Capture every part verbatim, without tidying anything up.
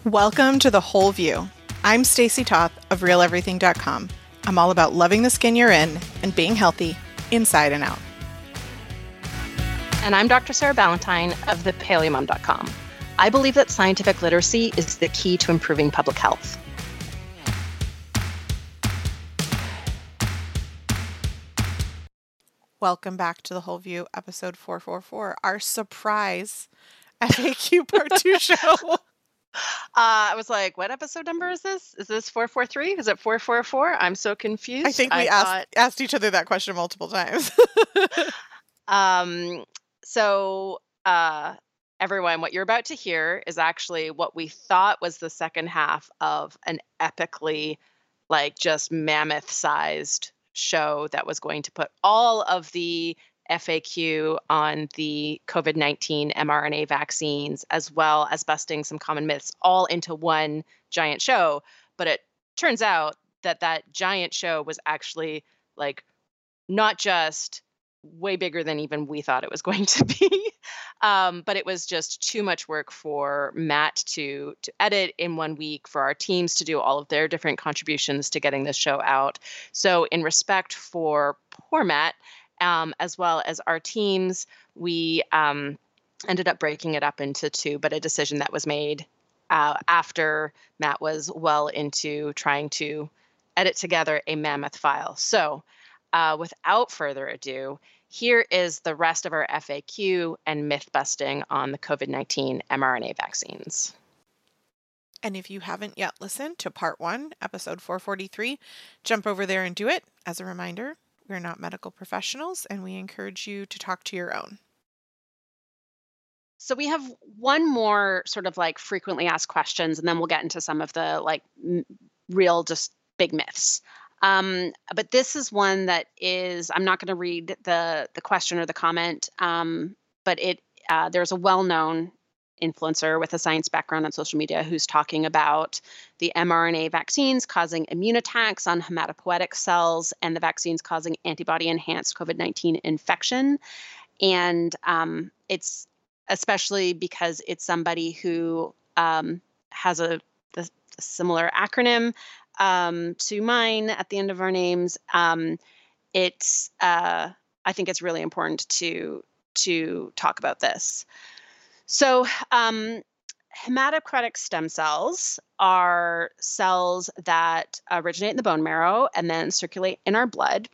Welcome to The Whole View. I'm Stacy Toth of Real Everything dot com. I'm all about loving the skin you're in and being healthy inside and out. And I'm Doctor Sarah Ballantyne of the Paleo Mom dot com. I believe that scientific literacy is the key to improving public health. Welcome back to The Whole View, episode four forty-four, our surprise F A Q part two show. Uh, I was like, what episode number is this? Is this four forty-three? Is it four forty-four? I'm so confused. I think we I asked thought, asked each other that question multiple times. um, so, uh, everyone, what you're about to hear is actually what we thought was the second half of an epically, like, just mammoth-sized show that was going to put all of the F A Q on the COVID nineteen mRNA vaccines, as well as busting some common myths, all into one giant show. But it turns out that that giant show was actually like not just way bigger than even we thought it was going to be, um, but it was just too much work for Matt to to edit in one week, for our teams to do all of their different contributions to getting this show out. So in respect for poor Matt, um, as well as our teams, we um, ended up breaking it up into two, but a decision that was made uh, after Matt was well into trying to edit together a mammoth file. So uh, without further ado, here is the rest of our F A Q and myth busting on the COVID nineteen mRNA vaccines. And if you haven't yet listened to part one, episode four forty-three, jump over there and do it. As a reminder, we're not medical professionals, and we encourage you to talk to your own. So we have one more sort of like frequently asked questions, and then we'll get into some of the like m- real just big myths. Um, but this is one that is, I'm not going to read the the question or the comment, um, but it uh, there's a well-known influencer with a science background on social media who's talking about the mRNA vaccines causing immune attacks on hematopoietic cells and the vaccines causing antibody-enhanced COVID nineteen infection. And um, it's especially because it's somebody who um, has a, a similar acronym um, to mine at the end of our names. Um, it's uh, I think it's really important to to talk about this. So um, hematopoietic stem cells are cells that originate in the bone marrow and then circulate in our blood,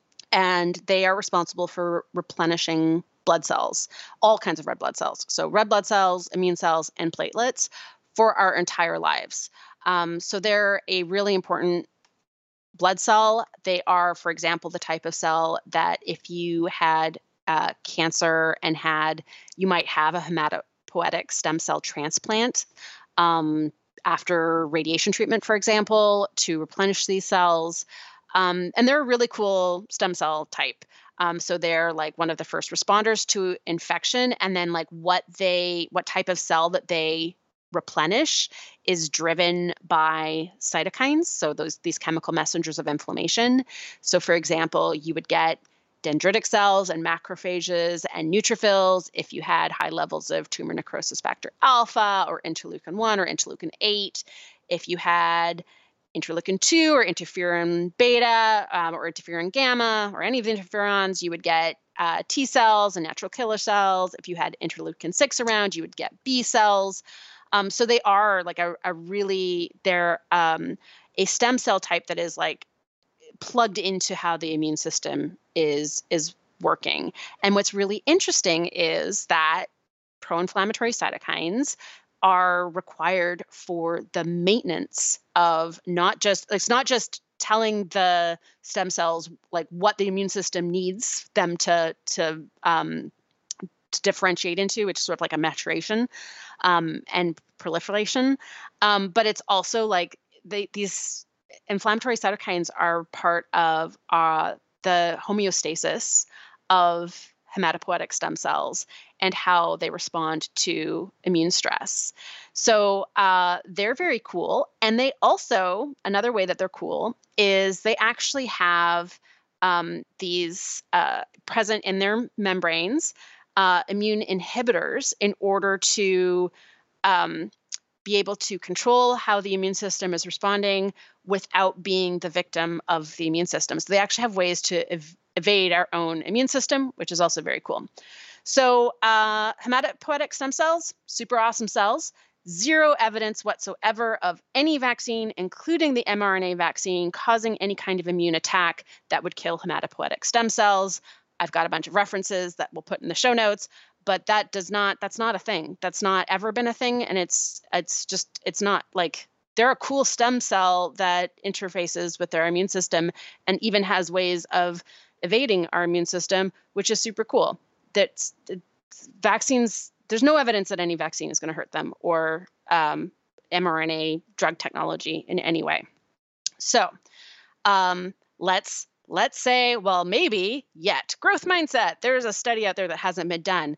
and they are responsible for replenishing blood cells, all kinds of red blood cells. So red blood cells, immune cells, and platelets for our entire lives. Um, so they're a really important blood cell. They are, for example, the type of cell that if you had uh, cancer and had, you might have a hematopoietic stem cell transplant um, after radiation treatment, for example, to replenish these cells. Um, and they're a really cool stem cell type. Um, so they're like one of the first responders to infection, and then like what they, what type of cell that they replenish is driven by cytokines. So those these chemical messengers of inflammation. So for example, you would get dendritic cells and macrophages and neutrophils if you had high levels of tumor necrosis factor alpha or interleukin one or interleukin eight. If you had interleukin two or interferon beta um, or interferon gamma or any of the interferons, you would get uh, T cells and natural killer cells. If you had interleukin six around, you would get B cells. Um, so they are like a, a really, they're um, a stem cell type that is like plugged into how the immune system is is working. And what's really interesting is that pro-inflammatory cytokines are required for the maintenance of not just, it's not just telling the stem cells like what the immune system needs them to to um, to differentiate into, which is sort of like a maturation um, and proliferation. Um, but it's also like they, these inflammatory cytokines are part of uh, the homeostasis of hematopoietic stem cells and how they respond to immune stress. So uh, they're very cool. And they also, another way that they're cool is they actually have um, these uh, present in their membranes, uh, immune inhibitors in order to um, be able to control how the immune system is responding without being the victim of the immune system. So they actually have ways to ev- evade our own immune system, which is also very cool. So uh, hematopoietic stem cells, super awesome cells. Zero evidence whatsoever of any vaccine, including the mRNA vaccine, causing any kind of immune attack that would kill hematopoietic stem cells. I've got a bunch of references that we'll put in the show notes, but that does not, that's not a thing. That's not ever been a thing. And it's, it's just, it's not like, they're a cool stem cell that interfaces with their immune system and even has ways of evading our immune system, which is super cool. That's vaccines, there's no evidence that any vaccine is going to hurt them or um, mRNA drug technology in any way. So um, let's let's say, well, maybe yet. Growth mindset. There's a study out there that hasn't been done.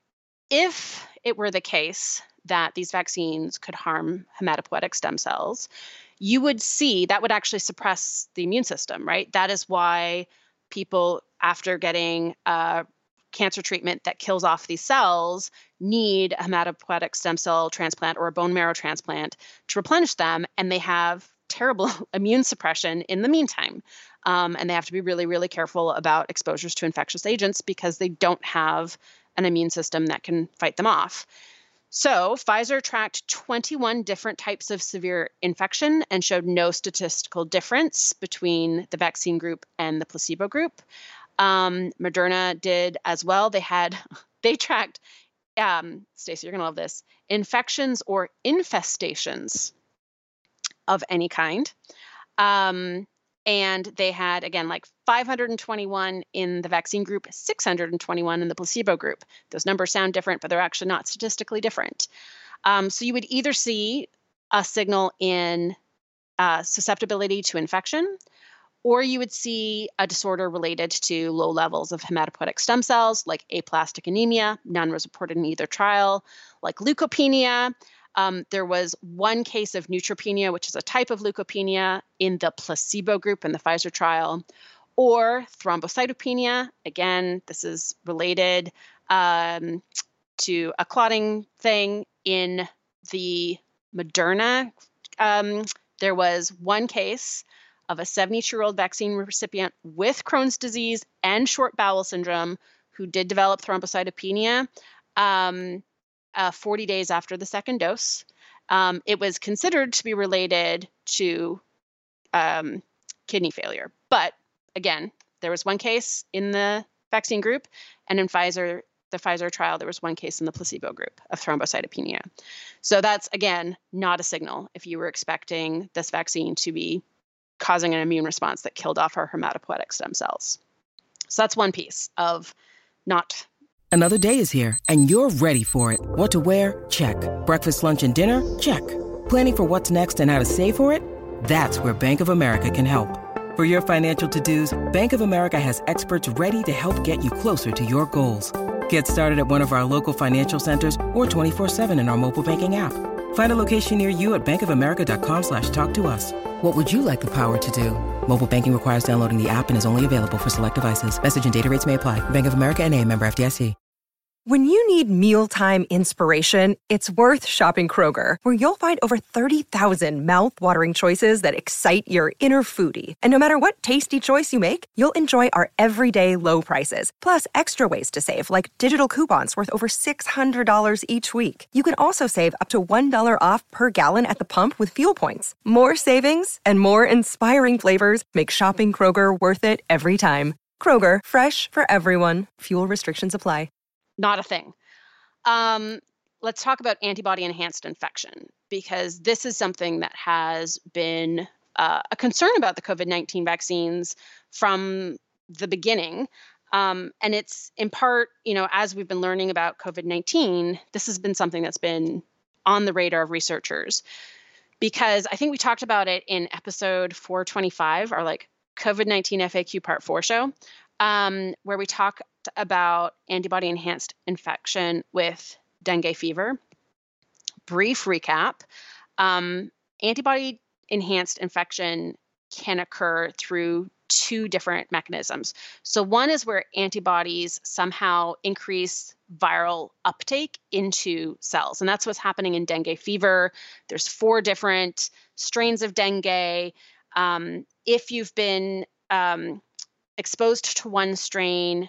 If it were the case that these vaccines could harm hematopoietic stem cells, you would see that would actually suppress the immune system, right? That is why people, after getting uh, cancer treatment that kills off these cells, need a hematopoietic stem cell transplant or a bone marrow transplant to replenish them, and they have terrible immune suppression in the meantime. Um, and they have to be really, really careful about exposures to infectious agents because they don't have an immune system that can fight them off. So Pfizer tracked twenty-one different types of severe infection and showed no statistical difference between the vaccine group and the placebo group. Um, Moderna did as well. They had, they tracked, um, Stacey, you're going to love this, infections or infestations of any kind. Um, and they had, again, like five hundred twenty-one in the vaccine group, six hundred twenty-one in the placebo group. Those numbers sound different, but they're actually not statistically different. Um, so you would either see a signal in uh, susceptibility to infection, or you would see a disorder related to low levels of hematopoietic stem cells, like aplastic anemia. None was reported in either trial, like leukopenia. Um, there was one case of neutropenia, which is a type of leukopenia, in the placebo group in the Pfizer trial, or thrombocytopenia. Again, this is related um, to a clotting thing in the Moderna. Um, there was one case of a seventy-two-year-old vaccine recipient with Crohn's disease and short bowel syndrome who did develop thrombocytopenia um, uh, forty days after the second dose. Um, it was considered to be related to um, kidney failure. But again, there was one case in the vaccine group, and in Pfizer, the Pfizer trial, there was one case in the placebo group of thrombocytopenia. So that's, again, not a signal if you were expecting this vaccine to be causing an immune response that killed off our hematopoietic stem cells. So that's one piece of not. Another day is here, and you're ready for it. What to wear? Check. Breakfast, lunch, and dinner? Check. Planning for what's next and how to save for it? That's where Bank of America can help. For your financial to-dos, Bank of America has experts ready to help get you closer to your goals. Get started at one of our local financial centers or twenty-four seven in our mobile banking app. Find a location near you at bankofamerica.com slash talk to us. What would you like the power to do? Mobile banking requires downloading the app and is only available for select devices. Message and data rates may apply. Bank of America N A, member F D I C. When you need mealtime inspiration, it's worth shopping Kroger, where you'll find over thirty thousand mouth-watering choices that excite your inner foodie. And no matter what tasty choice you make, you'll enjoy our everyday low prices, plus extra ways to save, like digital coupons worth over six hundred dollars each week. You can also save up to one dollar off per gallon at the pump with fuel points. More savings and more inspiring flavors make shopping Kroger worth it every time. Kroger, fresh for everyone. Fuel restrictions apply. Not a thing. Um, let's talk about antibody-enhanced infection, because this is something that has been uh, a concern about the COVID nineteen vaccines from the beginning. Um, and it's in part, you know, as we've been learning about COVID nineteen, this has been something that's been on the radar of researchers, because I think we talked about it in episode four twenty-five, our like COVID nineteen F A Q part four show, um, where we talk about antibody-enhanced infection with dengue fever. Brief recap. Um, antibody-enhanced infection can occur through two different mechanisms. So one is where antibodies somehow increase viral uptake into cells. And that's what's happening in dengue fever. There's four different strains of dengue. Um, if you've been um, exposed to one strain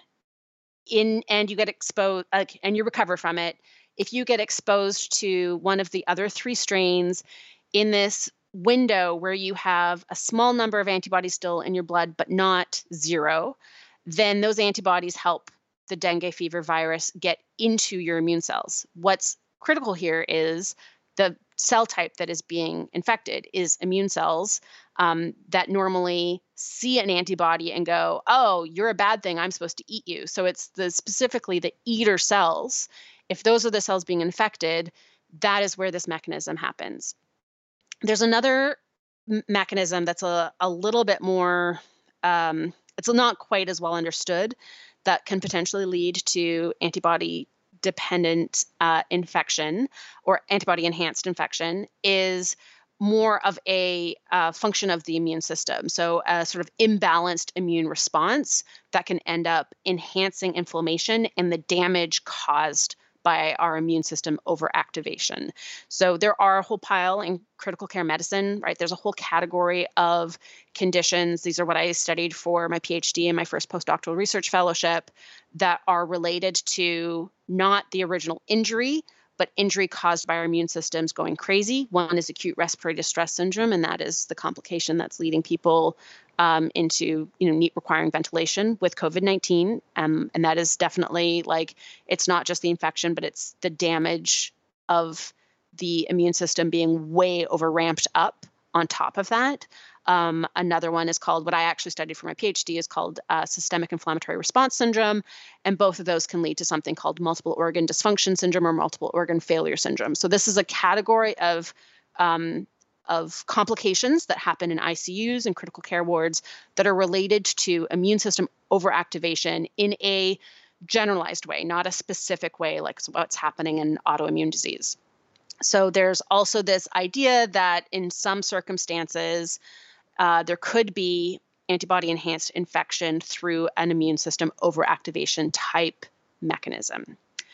in and you get exposed uh, and you recover from it, if you get exposed to one of the other three strains in this window where you have a small number of antibodies still in your blood, but not zero, then those antibodies help the dengue fever virus get into your immune cells. What's critical here is the cell type that is being infected is immune cells um, that normally see an antibody and go, oh, you're a bad thing, I'm supposed to eat you. So it's the specifically the eater cells. If those are the cells being infected, that is where this mechanism happens. There's another m- mechanism that's a, a little bit more, um, it's not quite as well understood, that can potentially lead to antibody dependent uh, infection or antibody enhanced infection, is more of a uh, function of the immune system. So a sort of imbalanced immune response that can end up enhancing inflammation and the damage caused by our immune system overactivation. So there are a whole pile in critical care medicine, right? There's a whole category of conditions. These are what I studied for my PhD and my first postdoctoral research fellowship that are related to not the original injury, but injury caused by our immune systems going crazy. One is acute respiratory distress syndrome, and that is the complication that's leading people um, into, you know, need requiring ventilation with COVID nineteen. Um, and that is definitely like, it's not just the infection, but it's the damage of the immune system being way over ramped up on top of that. Um, another one is called, what I actually studied for my PhD is called uh, systemic inflammatory response syndrome. And both of those can lead to something called multiple organ dysfunction syndrome or multiple organ failure syndrome. So this is a category of um, of complications that happen in I C Us and critical care wards that are related to immune system overactivation in a generalized way, not a specific way like what's happening in autoimmune disease. So there's also this idea that in some circumstances, uh, there could be antibody-enhanced infection through an immune system overactivation type mechanism.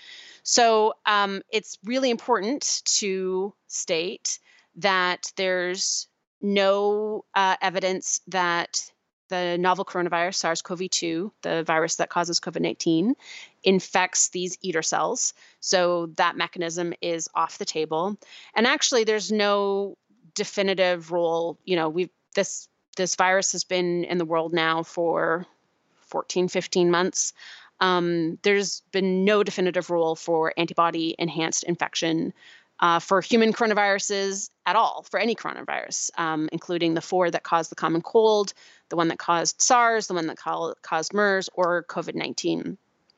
So um, it's really important to state that there's no uh, evidence that the novel coronavirus, SARS-C o V two, the virus that causes COVID nineteen, infects these eater cells. So that mechanism is off the table. And actually, there's no definitive rule. You know, we've this this virus has been in the world now for fourteen, fifteen months. Um, there's been no definitive rule for antibody-enhanced infection uh, for human coronaviruses at all, for any coronavirus, um, including the four that caused the common cold, the one that caused SARS, the one that ca- caused MERS, or COVID nineteen.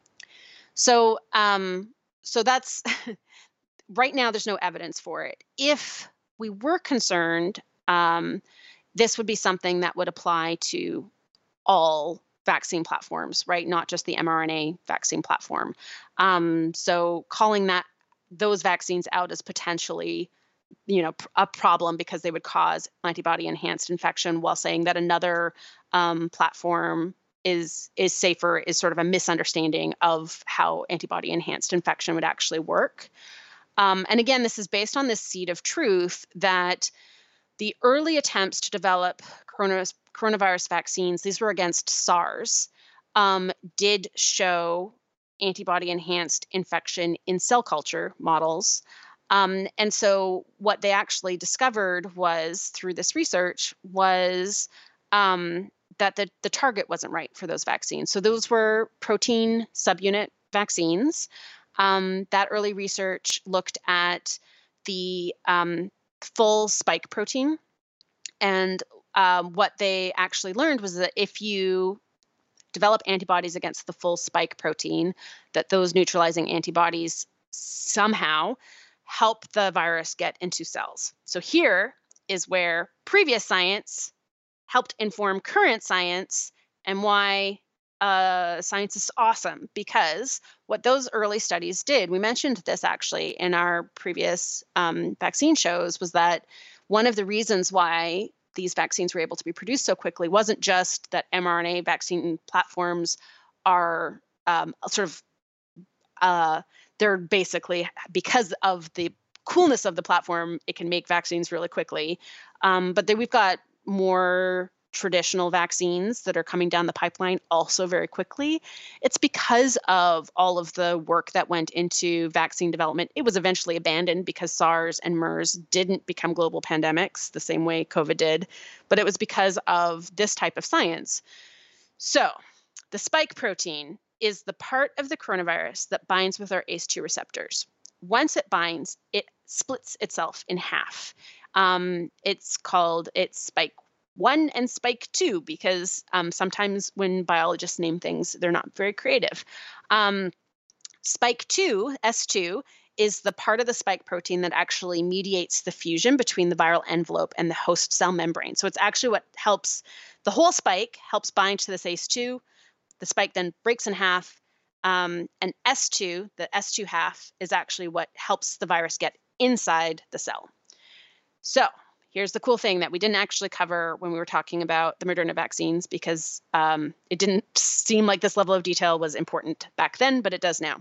So, um, so that's right now. There's no evidence for it. If we were concerned, um, this would be something that would apply to all vaccine platforms, right? Not just the mRNA vaccine platform. Um, so, calling that those vaccines out as potentially, you know, a problem because they would cause antibody-enhanced infection, while saying that another um, platform is is safer is sort of a misunderstanding of how antibody-enhanced infection would actually work. Um, and again, this is based on this seed of truth that the early attempts to develop coronavirus, coronavirus vaccines, these were against SARS, um, did show antibody-enhanced infection in cell culture models. Um, and so what they actually discovered was, through this research, was um, that the, the target wasn't right for those vaccines. So those were protein subunit vaccines. Um, that early research looked at the um, full spike protein. And um, what they actually learned was that if you develop antibodies against the full spike protein, that those neutralizing antibodies somehow help the virus get into cells. So here is where previous science helped inform current science, and why uh, science is awesome. Because what those early studies did, we mentioned this actually in our previous um, vaccine shows, was that one of the reasons why these vaccines were able to be produced so quickly wasn't just that mRNA vaccine platforms are um, sort of, uh, they're basically, because of the coolness of the platform, it can make vaccines really quickly. Um, but then we've got more traditional vaccines that are coming down the pipeline also very quickly. It's because of all of the work that went into vaccine development. It was eventually abandoned because SARS and MERS didn't become global pandemics the same way COVID did, but it was because of this type of science. So the spike protein is the part of the coronavirus that binds with our A C E two receptors. Once it binds, it splits itself in half. Um, it's called, it's spike one and spike two, because um, sometimes when biologists name things, they're not very creative. Um, spike two, S two, is the part of the spike protein that actually mediates the fusion between the viral envelope and the host cell membrane. So it's actually what helps, the whole spike helps bind to this A C E two. The spike then breaks in half. Um, and S two, the S two half, is actually what helps the virus get inside the cell. So here's the cool thing that we didn't actually cover when we were talking about the Moderna vaccines, because um, it didn't seem like this level of detail was important back then, but it does now.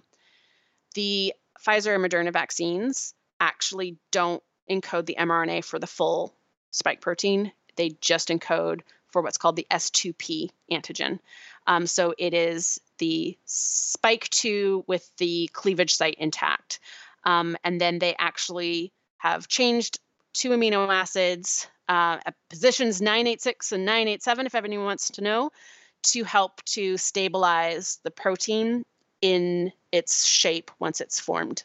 The Pfizer and Moderna vaccines actually don't encode the mRNA for the full spike protein. They just encode for what's called the S two P antigen. Um, so it is the spike two with the cleavage site intact. Um, and then they actually have changed two amino acids, uh, at positions nine eighty-six and nine eighty-seven, if anyone wants to know, to help to stabilize the protein in its shape once it's formed.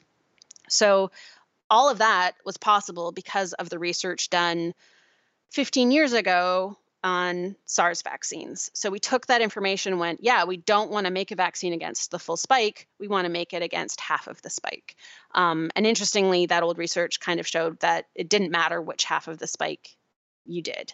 So all of that was possible because of the research done fifteen years ago on SARS vaccines. So we took that information and went, yeah, we don't want to make a vaccine against the full spike. We want to make it against half of the spike. Um, and interestingly, that old research kind of showed that it didn't matter which half of the spike you did.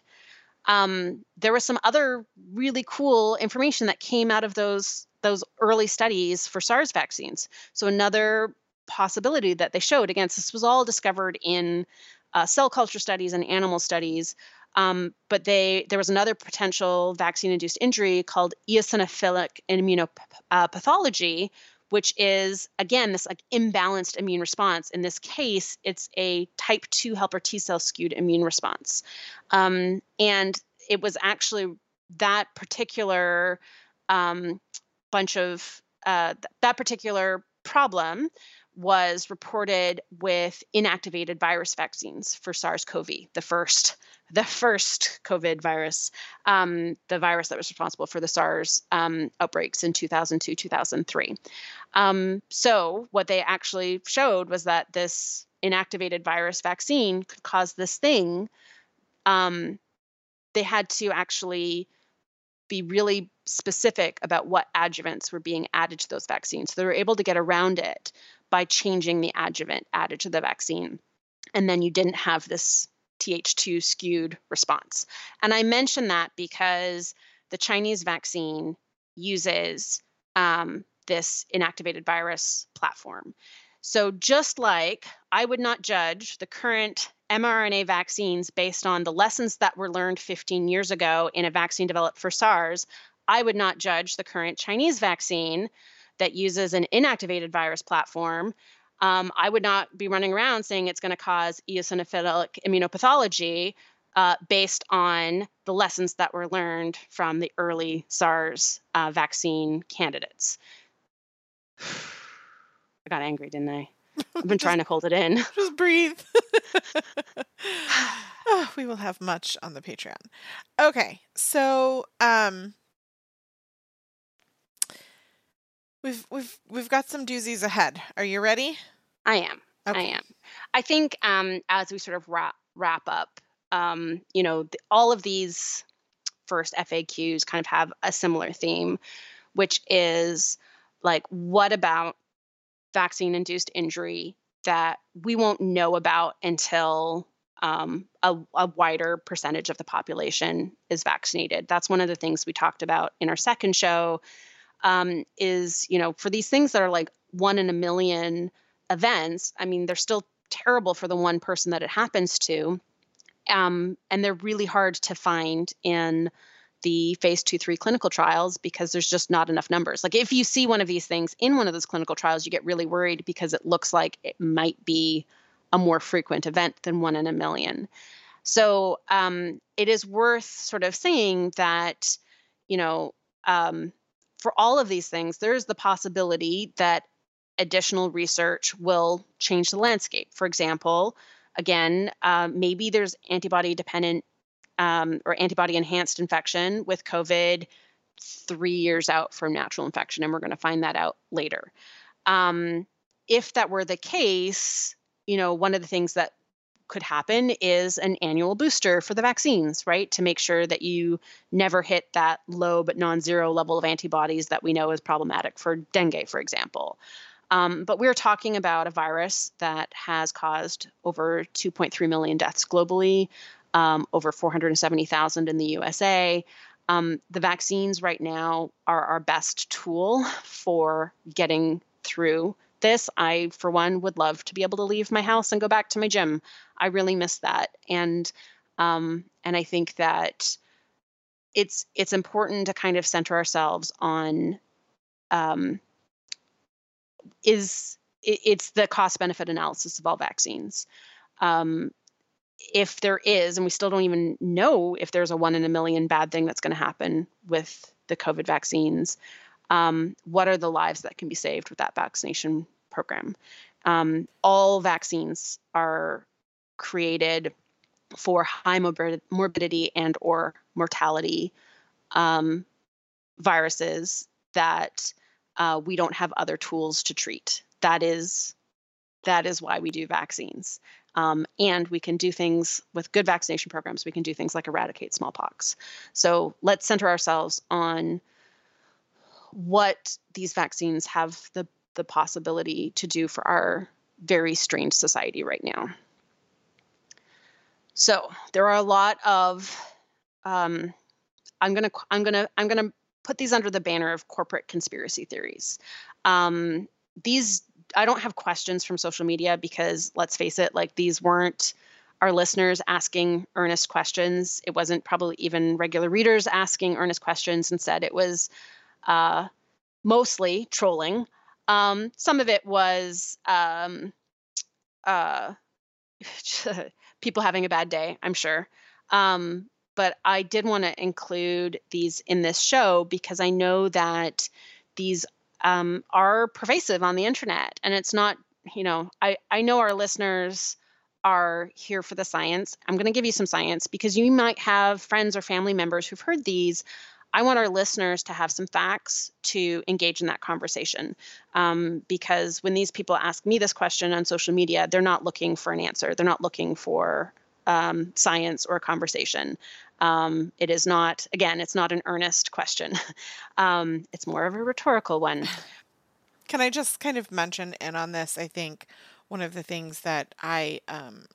Um, there was some other really cool information that came out of those, those early studies for SARS vaccines. So another possibility that they showed, again, this was all discovered in uh, cell culture studies and animal studies. Um, but they there was another potential vaccine-induced injury called eosinophilic immunopathology, which is, again, this like imbalanced immune response. In this case, it's a type two helper T cell skewed immune response. Um, and it was actually that particular um, bunch of, uh, th- that particular problem was reported with inactivated virus vaccines for SARS-C o V, the first the first COVID virus, um, the virus that was responsible for the SARS um, outbreaks in two thousand two, two thousand three. Um, so what they actually showed was that this inactivated virus vaccine could cause this thing. Um, they had to actually be really specific about what adjuvants were being added to those vaccines. So they were able to get around it by changing the adjuvant added to the vaccine. And then you didn't have this T H two skewed response. And I mention that because the Chinese vaccine uses um, this inactivated virus platform. So just like I would not judge the current mRNA vaccines based on the lessons that were learned fifteen years ago in a vaccine developed for SARS, I would not judge the current Chinese vaccine that uses an inactivated virus platform. Um, I would not be running around saying it's going to cause eosinophilic immunopathology uh, based on the lessons that were learned from the early SARS uh, vaccine candidates. I got angry, didn't I? I've been just, trying to hold it in. Just breathe. Oh, we will have much on the Patreon. Okay, so um, we've we've we've got some doozies ahead. Are you ready? I am. Okay. I am. I think um, as we sort of wrap wrap up, um, you know, the, all of these first F A Qs kind of have a similar theme, which is like, what about vaccine-induced injury that we won't know about until um, a, a wider percentage of the population is vaccinated? That's one of the things we talked about in our second show. Um, is, you know, for these things that are like one in a million events, I mean, they're still terrible for the one person that it happens to. Um, and they're really hard to find in the phase two, three clinical trials because there's just not enough numbers. Like if you see one of these things in one of those clinical trials, you get really worried because it looks like it might be a more frequent event than one in a million. So um, it is worth sort of saying that, you know, um, for all of these things, there's the possibility that additional research will change the landscape. For example, again, uh, maybe there's antibody dependent um, or antibody enhanced infection with COVID three years out from natural infection, and we're going to find that out later. Um, if that were the case, you know, one of the things that could happen is an annual booster for the vaccines, right? To make sure that you never hit that low but non-zero level of antibodies that we know is problematic for dengue, for example. Um, but we're talking about a virus that has caused over two point three million deaths globally, um, over four hundred seventy thousand in the U S A. Um, the vaccines right now are our best tool for getting through this. I, for one, would love to be able to leave my house and go back to my gym. I really miss that. And um, and I think that it's it's important to kind of center ourselves on um, is it, it's the cost benefit analysis of all vaccines. Um, if there is, and we still don't even know if there's a one in a million bad thing that's going to happen with the COVID vaccines, um, what are the lives that can be saved with that vaccination program? Um, all vaccines are created for high morbid- morbidity and or mortality um, viruses that uh, we don't have other tools to treat. That is that is why we do vaccines. Um, and we can do things with good vaccination programs. We can do things like eradicate smallpox. So let's center ourselves on what these vaccines have the, the possibility to do for our very strange society right now. So there are a lot of, um, I'm gonna, I'm gonna, I'm gonna put these under the banner of corporate conspiracy theories. Um, these, I don't have questions from social media because let's face it, like these weren't our listeners asking earnest questions. It wasn't probably even regular readers asking earnest questions. Instead, it was uh, mostly trolling. Um, some of it was um, uh, people having a bad day, I'm sure. Um, but I did want to include these in this show because I know that these um, are pervasive on the internet. And it's not, you know, I, I know our listeners are here for the science. I'm going to give you some science because you might have friends or family members who've heard these. I want our listeners to have some facts to engage in that conversation. Um, because when these people ask me this question on social media, they're not looking for an answer. They're not looking for um, science or a conversation. Um, it is not, again, it's not an earnest question. um, it's more of a rhetorical one. Can I just kind of mention in on this? I think one of the things that I um,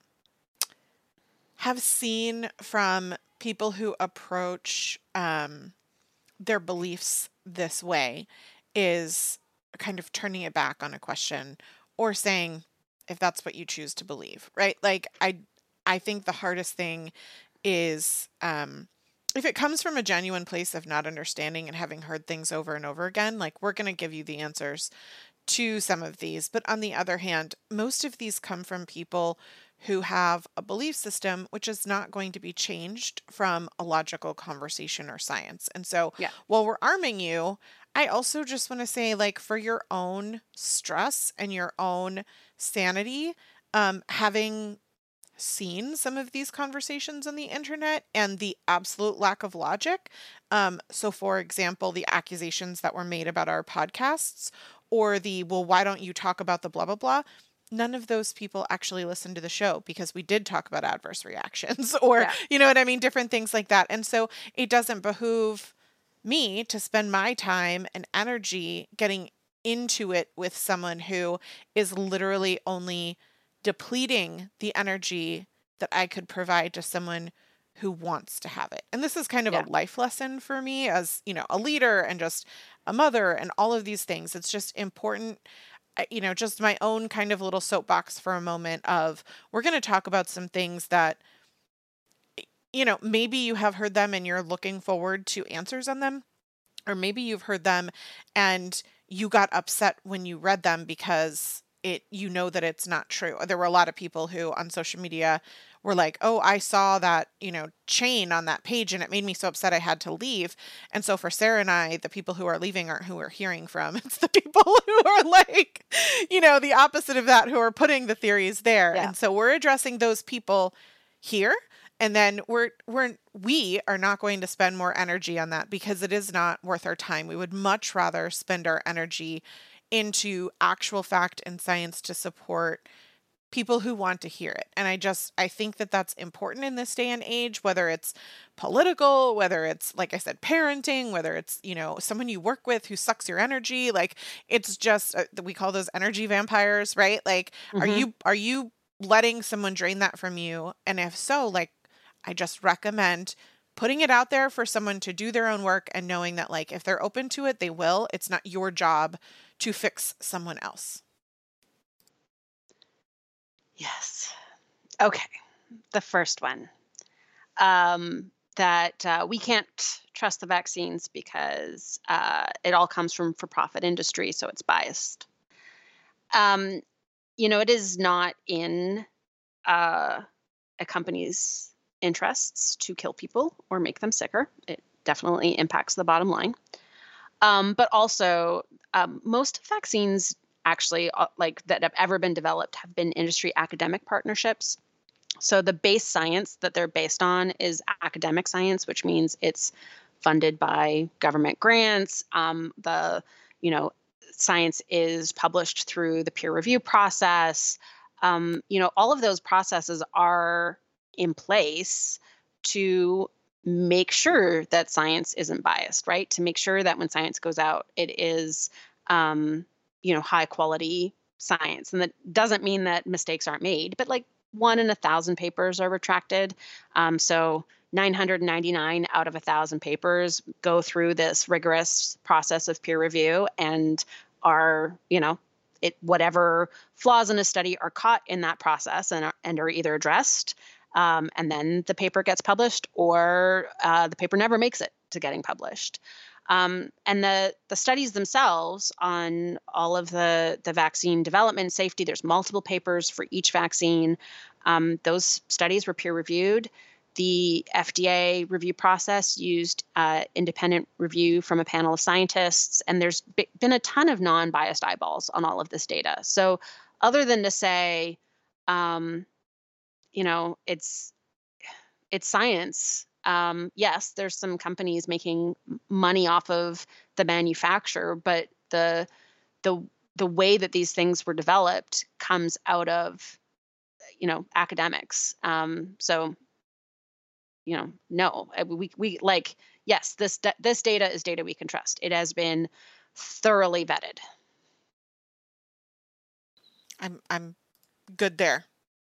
have seen from people who approach um, their beliefs this way is kind of turning it back on a question or saying, if that's what you choose to believe, right? Like I, I think the hardest thing is um, if it comes from a genuine place of not understanding and having heard things over and over again, like we're going to give you the answers to some of these. But on the other hand, most of these come from people who have a belief system which is not going to be changed from a logical conversation or science. And so Yeah. while we're arming you, I also just want to say, like, for your own stress and your own sanity, um, having seen some of these conversations on the internet and the absolute lack of logic. Um, so, for example, the accusations that were made about our podcasts or the, well, why don't you talk about the blah, blah, blah? None of those people actually listened to the show because we did talk about adverse reactions or, Yeah. you know what I mean? Different things like that. And so it doesn't behoove me to spend my time and energy getting into it with someone who is literally only depleting the energy that I could provide to someone who wants to have it. And this is kind of Yeah. a life lesson for me as, you know, a leader and just a mother and all of these things. It's just important, uh, you know, just my own kind of little soapbox for a moment of we're going to talk about some things that you know, maybe you have heard them and you're looking forward to answers on them, or maybe you've heard them and you got upset when you read them because it, you know that it's not true. There were a lot of people who on social media were like, "Oh, I saw that, you know, chain on that page and it made me so upset I had to leave." And so for Sarah and I, the people who are leaving aren't who we're hearing from. It's the people who are like, you know, the opposite of that, who are putting the theories there. Yeah. And so we're addressing those people here. And then we're we're we are not going to spend more energy on that because it is not worth our time. We would much rather spend our energy into actual fact and science to support people who want to hear it. And I just I think that that's important in this day and age, whether it's political, whether it's, like I said, parenting, whether it's, you know, someone you work with who sucks your energy. Like, it's just uh, we call those energy vampires, right? Like, are Mm-hmm. you are you letting someone drain that from you? And if so, like, I just recommend putting it out there for someone to do their own work and knowing that, like, if they're open to it, they will. It's not your job to fix someone else. Yes. Okay. The first one, um, that uh, we can't trust the vaccines because uh, it all comes from for-profit industry, so it's biased. Um, you know, it is not in uh, a company's interests to kill people or make them sicker. It definitely impacts the bottom line. Um, but also, um, most vaccines actually, uh, like that have ever been developed, have been industry academic partnerships. So the base science that they're based on is academic science, which means it's funded by government grants. Um, the, you know, science is published through the peer review process. Um, you know, all of those processes are in place to make sure that science isn't biased, right? To make sure that when science goes out, it is, um, you know, high quality science. And that doesn't mean that mistakes aren't made, but like one in a thousand papers are retracted. Um, so nine hundred ninety-nine out of a thousand papers go through this rigorous process of peer review and are, you know, it whatever flaws in a study are caught in that process and are, and are either addressed, um, and then the paper gets published, or uh, the paper never makes it to getting published. Um, and the the studies themselves on all of the the vaccine development safety, there's multiple papers for each vaccine. Um, those studies were peer reviewed. The F D A review process used uh, independent review from a panel of scientists, and there's b- been a ton of non-biased eyeballs on all of this data. So other than to say, um, you know, it's it's science. Um, yes, there's some companies making money off of the manufacture, but the the the way that these things were developed comes out of, you know, academics. Um, so, you know, no, I- we we like yes, this da- this data is data we can trust. It has been thoroughly vetted. I'm I'm good there.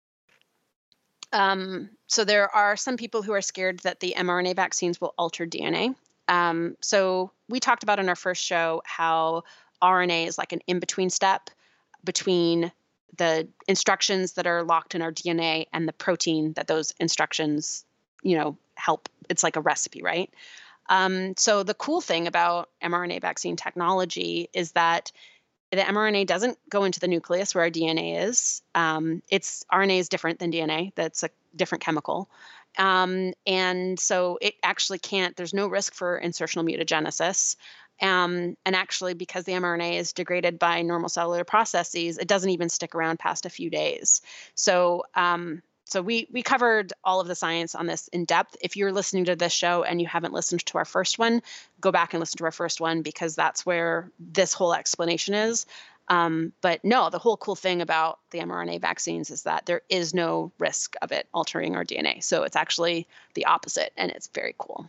Um, so there are some people who are scared that the mRNA vaccines will alter D N A. Um, so we talked about in our first show how R N A is like an in-between step between the instructions that are locked in our D N A and the protein that those instructions, you know, help. It's like a recipe, right? Um, so the cool thing about mRNA vaccine technology is that the mRNA doesn't go into the nucleus where our D N A is. Um, it's R N A is different than D N A. That's a different chemical. Um, and so it actually can't, there's no risk for insertional mutagenesis. Um, and actually, because the mRNA is degraded by normal cellular processes, it doesn't even stick around past a few days. So, um, so we we covered all of the science on this in depth. If you're listening to this show and you haven't listened to our first one, go back and listen to our first one, because that's where this whole explanation is. Um, but no, the whole cool thing about the mRNA vaccines is that there is no risk of it altering our D N A. So it's actually the opposite, and it's very cool.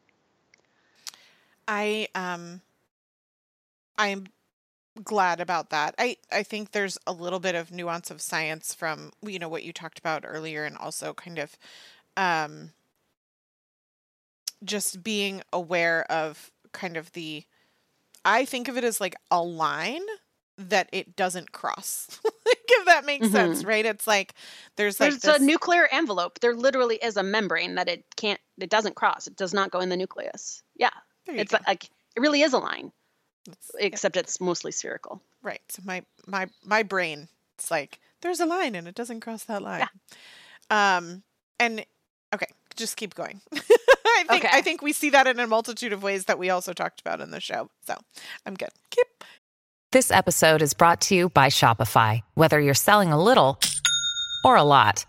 I um I'm glad about that. I I think there's a little bit of nuance of science from, you know, what you talked about earlier, and also kind of um just being aware of kind of the, I think of it as like a line that it doesn't cross. if that makes sense, Mhm. right? It's like there's like There's a this. nuclear envelope. There literally is a membrane that it can't, it doesn't cross. It does not go in the nucleus. Yeah. There you It's go. like, it really is a line, It's- yeah, except it's mostly spherical. right. So my my my brain, it's like there's a line and it doesn't cross that line. Um, and okay, just keep going. I think I Okay. think we see that in a multitude of ways that we also talked about in the show. So I'm good. Keep. This episode is brought to you by Shopify. Whether you're selling a little or a lot,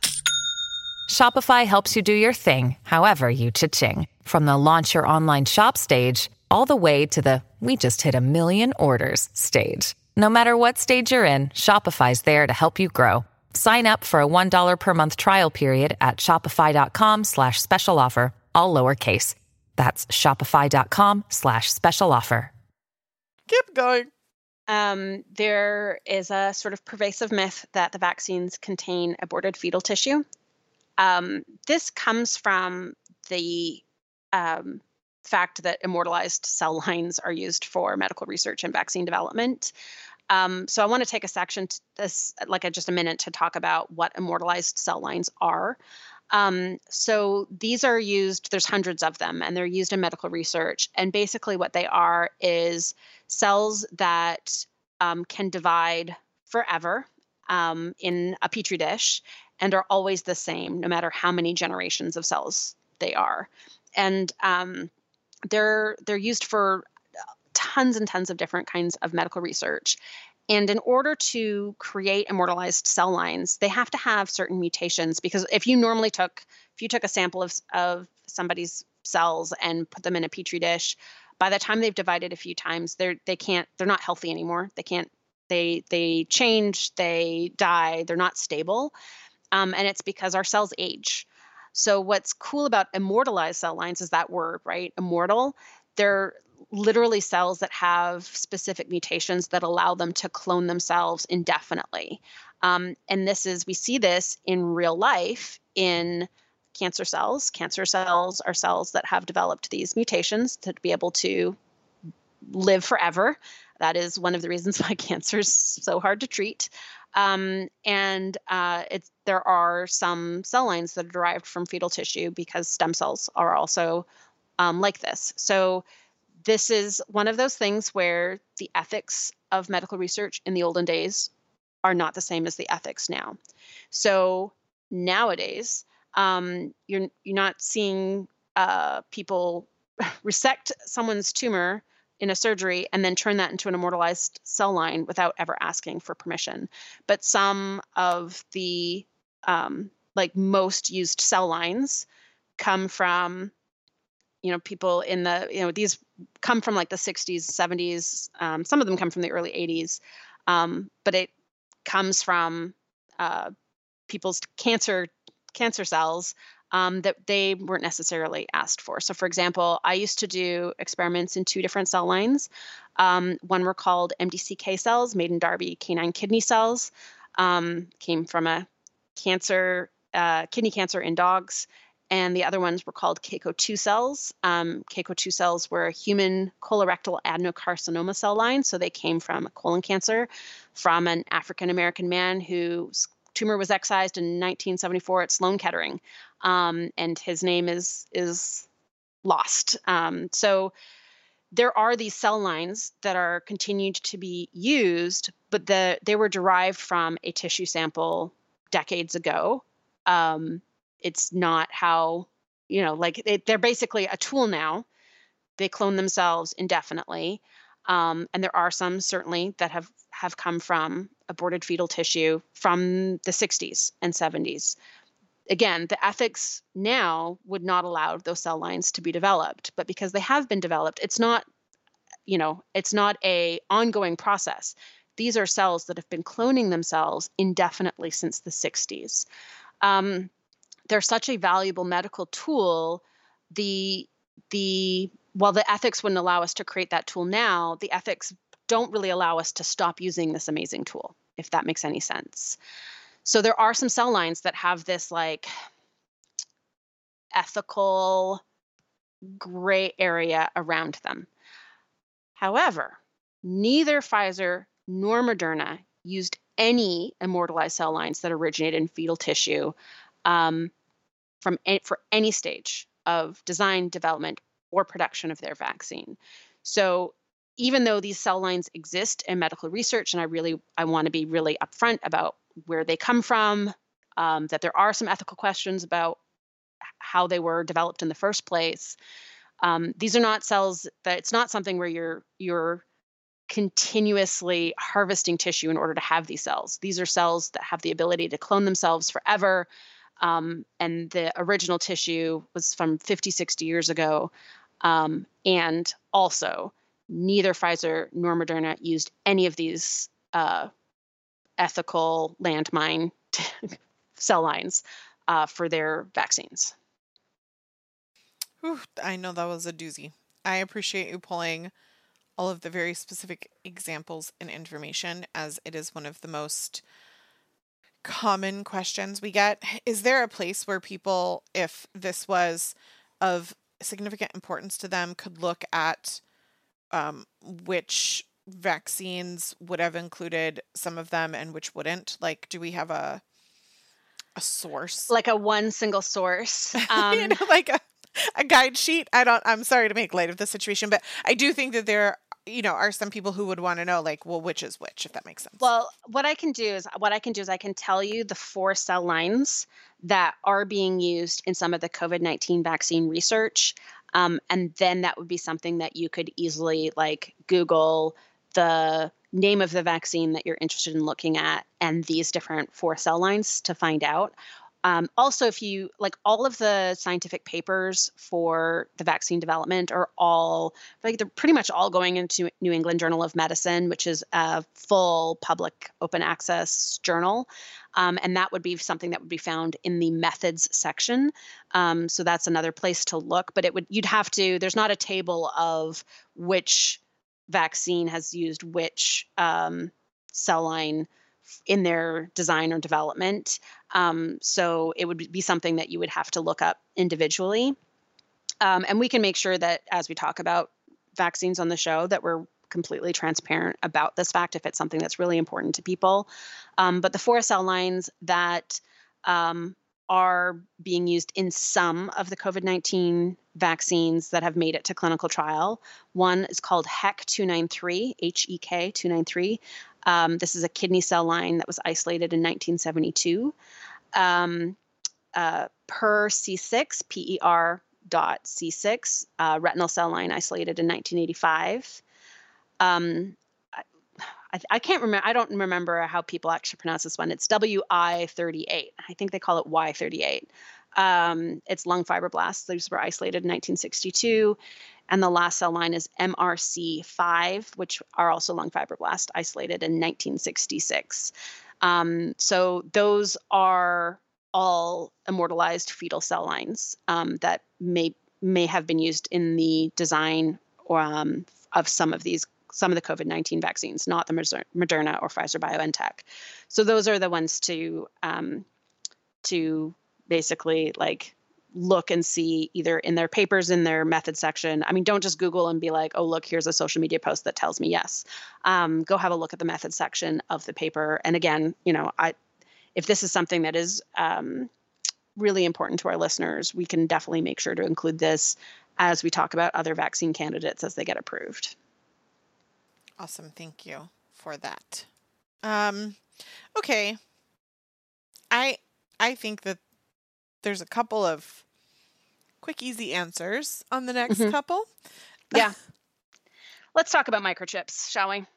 Shopify helps you do your thing, however you cha-ching. From the launch your online shop stage, all the way to the we just hit a million orders stage. No matter what stage you're in, Shopify's there to help you grow. Sign up for a one dollar per month trial period at shopify.com slash special offer, all lowercase. That's shopify.com slash special offer. Keep going. Um, there is a sort of pervasive myth that the vaccines contain aborted fetal tissue. Um, this comes from the um, fact that immortalized cell lines are used for medical research and vaccine development. Um, so I want to take a section, to this, like a, just a minute, to talk about what immortalized cell lines are. Um, so these are used, there's hundreds of them, and they're used in medical research. And basically what they are is cells that um, can divide forever um, in a petri dish and are always the same, no matter how many generations of cells they are. And um, they're they're used for tons and tons of different kinds of medical research. And in order to create immortalized cell lines, they have to have certain mutations, because if you normally took, if you took a sample of, of somebody's cells and put them in a petri dish, by the time they've divided a few times, they're, they can't, they're not healthy anymore. They can't, they, they change, they die, they're not stable. Um, and it's because our cells age. So what's cool about immortalized cell lines is that word, right? Immortal. They're literally cells that have specific mutations that allow them to clone themselves indefinitely. Um, and this is, we see this in real life in cancer cells. Cancer cells are cells that have developed these mutations to be able to live forever. That is one of the reasons why cancer is so hard to treat. Um, and uh, it's, there are some cell lines that are derived from fetal tissue because stem cells are also um, like this. So this is one of those things where the ethics of medical research in the olden days are not the same as the ethics now. So nowadays, um, you're you're not seeing uh, people resect someone's tumor in a surgery and then turn that into an immortalized cell line without ever asking for permission. But some of the um, like most used cell lines come from, you know, people in the, you know, these come from like the sixties, seventies. Um, some of them come from the early eighties. Um, but it comes from uh, people's cancer cancer cells um, that they weren't necessarily asked for. So for example, I used to do experiments in two different cell lines. Um, one were called M D C K cells, maiden Darby canine kidney cells, um, came from a cancer, uh, kidney cancer in dogs. And the other ones were called C A C O two cells. Um, C A C O two cells were a human colorectal adenocarcinoma cell line. So they came from colon cancer from an African-American man whose tumor was excised in nineteen seventy-four at Sloan Kettering. Um, and his name is, is lost. Um, so there are these cell lines that are continued to be used, but the, they were derived from a tissue sample decades ago. Um, It's not how, you know, like they, they're basically a tool now. They clone themselves indefinitely. Um, and there are some certainly that have, have come from aborted fetal tissue from the sixties and seventies. Again, the ethics now would not allow those cell lines to be developed, but because they have been developed, it's not, you know, it's not a ongoing process. These are cells that have been cloning themselves indefinitely since the sixties. Um, they're such a valuable medical tool. The the while the ethics wouldn't allow us to create that tool now, the ethics don't really allow us to stop using this amazing tool, if that makes any sense. So there are some cell lines that have this like ethical gray area around them. However, neither Pfizer nor Moderna used any immortalized cell lines that originate in fetal tissue um, from a- for any stage of design, development, or production of their vaccine. So even though these cell lines exist in medical research, and I really I want to be really upfront about where they come from, um, that there are some ethical questions about how they were developed in the first place. Um, these are not cells that it's not something where you're you're continuously harvesting tissue in order to have these cells. These are cells that have the ability to clone themselves forever. Um, and the original tissue was from fifty, sixty years ago. Um, and also, neither Pfizer nor Moderna used any of these uh, ethical landmine cell lines uh, for their vaccines. Whew, I know that was a doozy. I appreciate you pulling all of the very specific examples and information, as it is one of the most common questions we get. Is there a place where people, if this was of significant importance to them, could look at um, which vaccines would have included some of them and which wouldn't? Like, do we have a a source? Like a one single source. Um, you know, like a, a guide sheet? I don't, I'm sorry to make light of the situation, but I do think that there, you know, are some people who would want to know, like, well, which is which, if that makes sense. Well, what I can do is what I can do is I can tell you the four cell lines that are being used in some of the COVID nineteen vaccine research. Um, and then that would be something that you could easily like Google the name of the vaccine that you're interested in looking at and these different four cell lines to find out. Um, also, if you like all of the scientific papers for the vaccine development are all like they're pretty much all going into New England Journal of Medicine, which is a full public open access journal. Um, and that would be something that would be found in the methods section. Um, so that's another place to look. But it would you'd have to there's not a table of which vaccine has used which um, cell line in their design or development. Um, so it would be something that you would have to look up individually. Um, and we can make sure that as we talk about vaccines on the show, that we're completely transparent about this fact if it's something that's really important to people. Um, but the four cell lines that um, are being used in some of the COVID nineteen vaccines that have made it to clinical trial. One is called H E K two ninety-three, H E K two ninety-three. Um, this is a kidney cell line that was isolated in nineteen seventy-two. Um, uh, per C six, P E R dot C six, uh, retinal cell line isolated in nineteen eighty-five. Um, I, I can't remember. I don't remember how people actually pronounce this one. It's W I thirty-eight. I think they call it Y thirty-eight. Um, it's lung fibroblasts. These were isolated in nineteen sixty-two. And the last cell line is M R C five, which are also lung fibroblasts, isolated in nineteen sixty-six. Um, so those are all immortalized fetal cell lines um, that may may have been used in the design or, um, of some of these some of the COVID nineteen vaccines, not the Moderna or Pfizer BioNTech. So those are the ones to um, to basically like look and see either in their papers, in their method section. I mean, don't just Google and be like, oh, look, here's a social media post that tells me yes. Um, go have a look at the method section of the paper. And again, you know, I if this is something that is um, really important to our listeners, we can definitely make sure to include this as we talk about other vaccine candidates as they get approved. Awesome. Thank you for that. Um, okay. I I think that there's a couple of quick, easy answers on the next Mhm. couple. Yeah. Let's talk about microchips, shall we?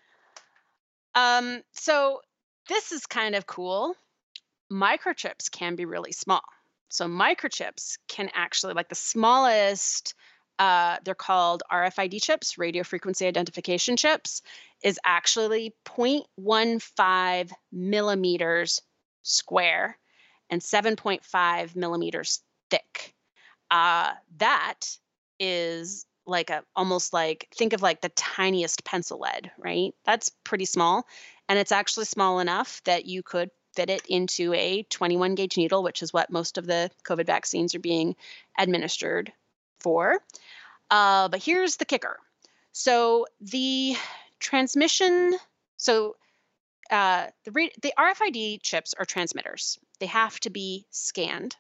Um, so this is kind of cool. Microchips can be really small. So microchips can actually, like the smallest, uh, they're called R F I D chips, radio frequency identification chips, is actually zero point one five millimeters square and seven point five millimeters thick. Uh, that is like a almost like think of like the tiniest pencil lead, right? That's pretty small, and it's actually small enough that you could fit it into a twenty-one gauge needle, which is what most of the COVID vaccines are being administered for. Uh, but here's the kicker. So the transmission, so uh, the re- the R F I D chips are transmitters. They have to be scanned.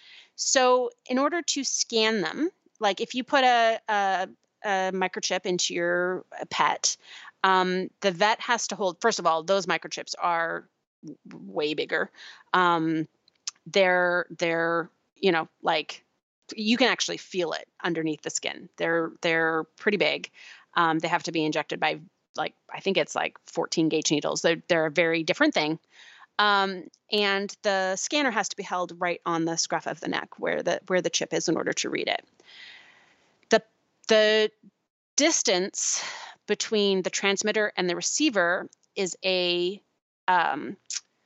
So in order to scan them, like if you put a, a, a microchip into your uh, pet, um, the vet has to hold, first of all, those microchips are w- way bigger. Um, they're, they're, you know, like you can actually feel it underneath the skin. They're, they're pretty big. Um, they have to be injected by like, I think it's like fourteen gauge needles. They're, they're a very different thing. Um, and the scanner has to be held right on the scruff of the neck where the where the chip is in order to read it. The the distance between the transmitter and the receiver is a um,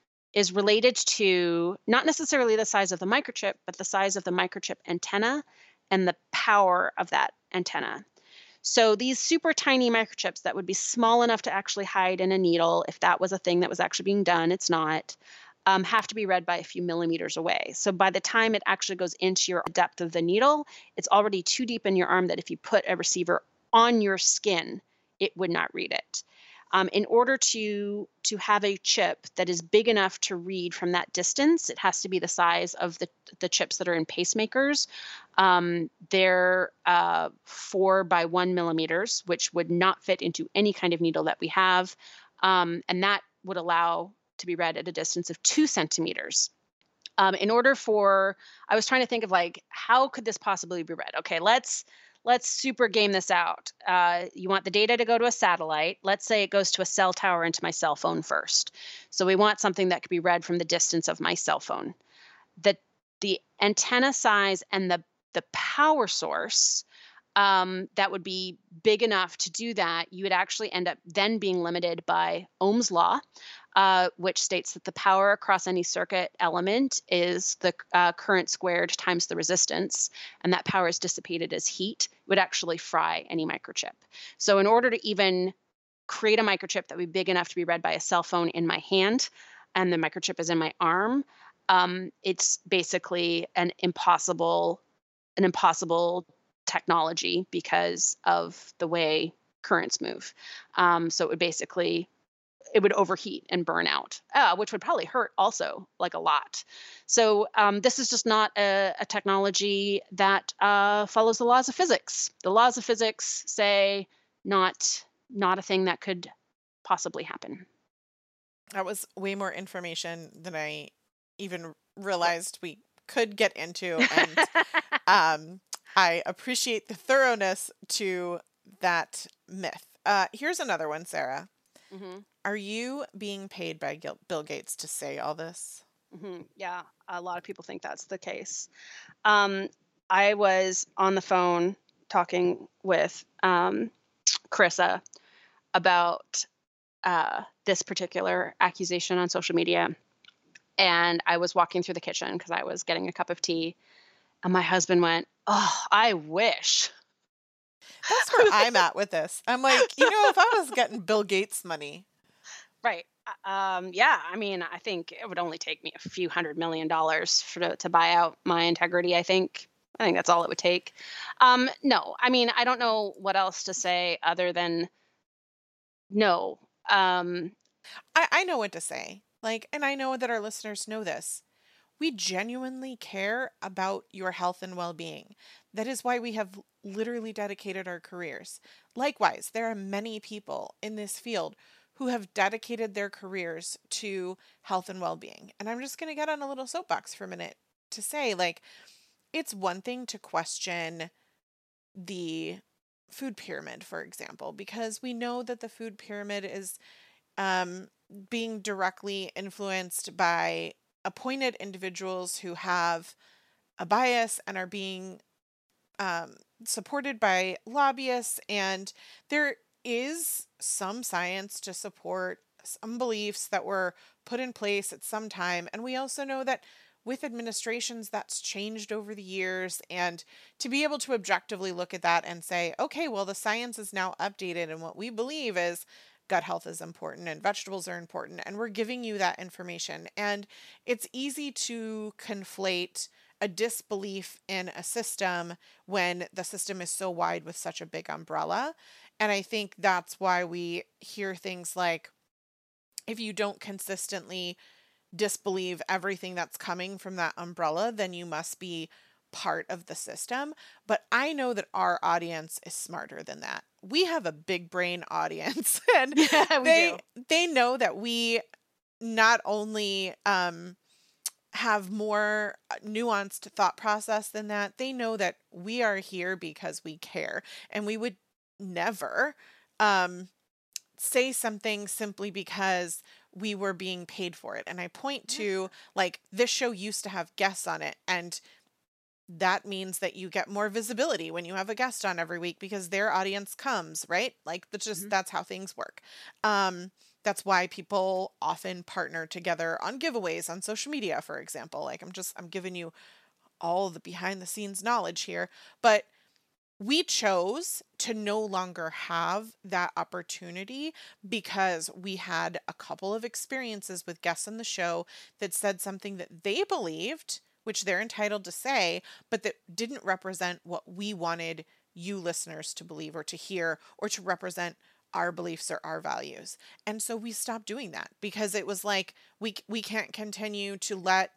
is related to not necessarily the size of the microchip, but the size of the microchip antenna and the power of that antenna. So these super tiny microchips that would be small enough to actually hide in a needle, if that was a thing that was actually being done, it's not, um, have to be read by a few millimeters away. So by the time it actually goes into your depth of the needle, it's already too deep in your arm that if you put a receiver on your skin, it would not read it. Um, in order to to have a chip that is big enough to read from that distance, it has to be the size of the, the chips that are in pacemakers. Um, they're uh, four by one millimeters, which would not fit into any kind of needle that we have. Um, and that would allow to be read at a distance of two centimeters. Um, in order for, I was trying to think of like, how could this possibly be read? Okay, let's let's super game this out. Uh, you want the data to go to a satellite. Let's say it goes to a cell tower into my cell phone first. So we want something that could be read from the distance of my cell phone. The the antenna size and the the power source um, that would be big enough to do that, you would actually end up then being limited by Ohm's law, uh, which states that the power across any circuit element is the uh, current squared times the resistance, and that power is dissipated as heat. It would actually fry any microchip. So in order to even create a microchip that would be big enough to be read by a cell phone in my hand, and the microchip is in my arm, um, it's basically an impossible, an impossible technology because of the way currents move. Um, so it would basically, it would overheat and burn out, uh, which would probably hurt also like a lot. So um, this is just not a, a technology that uh, follows the laws of physics. The laws of physics say not not a thing that could possibly happen. That was way more information than I even realized we could get into. And um, I appreciate the thoroughness to that myth. Uh, here's another one, Sarah. Mm-hmm. Are you being paid by Gil- Bill Gates to say all this? Mm-hmm. Yeah, a lot of people think that's the case. Um, I was on the phone talking with um, Carissa about uh, this particular accusation on social media. And I was walking through the kitchen because I was getting a cup of tea. And my husband went, "Oh, I wish." That's where I'm at with this. I'm like, you know, if I was getting Bill Gates money. Right. Um, yeah. I mean, I think it would only take me a few hundred million dollars for to, to buy out my integrity. I think. I think that's all it would take. Um, no, I mean, I don't know what else to say other than no. Um, I, I know what to say. Like, and I know that our listeners know this. We genuinely care about your health and well-being. That is why we have literally dedicated our careers. Likewise, there are many people in this field who have dedicated their careers to health and well-being. And I'm just going to get on a little soapbox for a minute to say, like, it's one thing to question the food pyramid, for example, because we know that the food pyramid is um, being directly influenced by appointed individuals who have a bias and are being um, supported by lobbyists. And there is some science to support some beliefs that were put in place at some time. And we also know that with administrations, that's changed over the years. And to be able to objectively look at that and say, okay, well, the science is now updated, and what we believe is gut health is important and vegetables are important, and we're giving you that information. And it's easy to conflate a disbelief in a system when the system is so wide with such a big umbrella. And I think that's why we hear things like, if you don't consistently disbelieve everything that's coming from that umbrella, then you must be part of the system. But I know that our audience is smarter than that. We have a big brain audience, and Yeah, we they do. they know that we not only um have more uh, nuanced thought process than that. They know that we are here because we care, and we would never um say something simply because we were being paid for it. And I point to, like, this show used to have guests on it, and that means that you get more visibility when you have a guest on every week because their audience comes, right? Like, that's just Mhm. that's how things work. Um that's why people often partner together on giveaways on social media, for example. Like, I'm just I'm giving you all the behind the scenes knowledge here, but we chose to no longer have that opportunity because we had a couple of experiences with guests on the show that said something that they believed, which they're entitled to say, but that didn't represent what we wanted you listeners to believe or to hear or to represent our beliefs or our values. And so we stopped doing that because it was like we we can't continue to let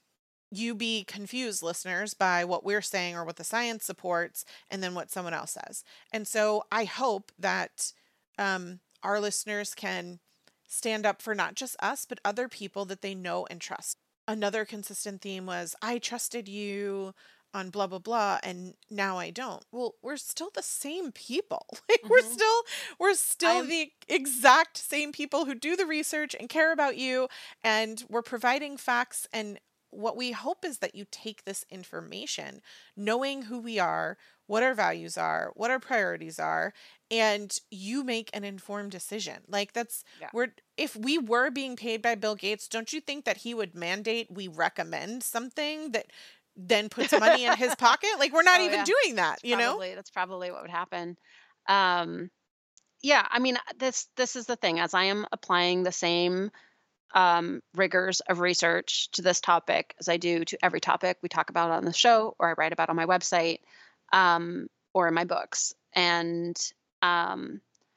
you be confused, listeners, by what we're saying or what the science supports and then what someone else says. And so I hope that um, our listeners can stand up for not just us, but other people that they know and trust. Another consistent theme was, I trusted you on blah, blah, blah, and now I don't. Well, we're still the same people. Like, we're Mhm. still, we're still I'm the exact same people who do the research and care about you, and we're providing facts. And what we hope is that you take this information, knowing who we are, what our values are, what our priorities are, and you make an informed decision. Like, that's yeah. we're if we were being paid by Bill Gates, don't you think that he would mandate we recommend something that then puts money in his pocket? Like, we're not Oh even yeah. doing that, It's you know? probably that's probably what would happen. Um, yeah, I mean, this this is the thing. As I am applying the same um, rigors of research to this topic as I do to every topic we talk about on the show or I write about on my website, um, or in my books. And um,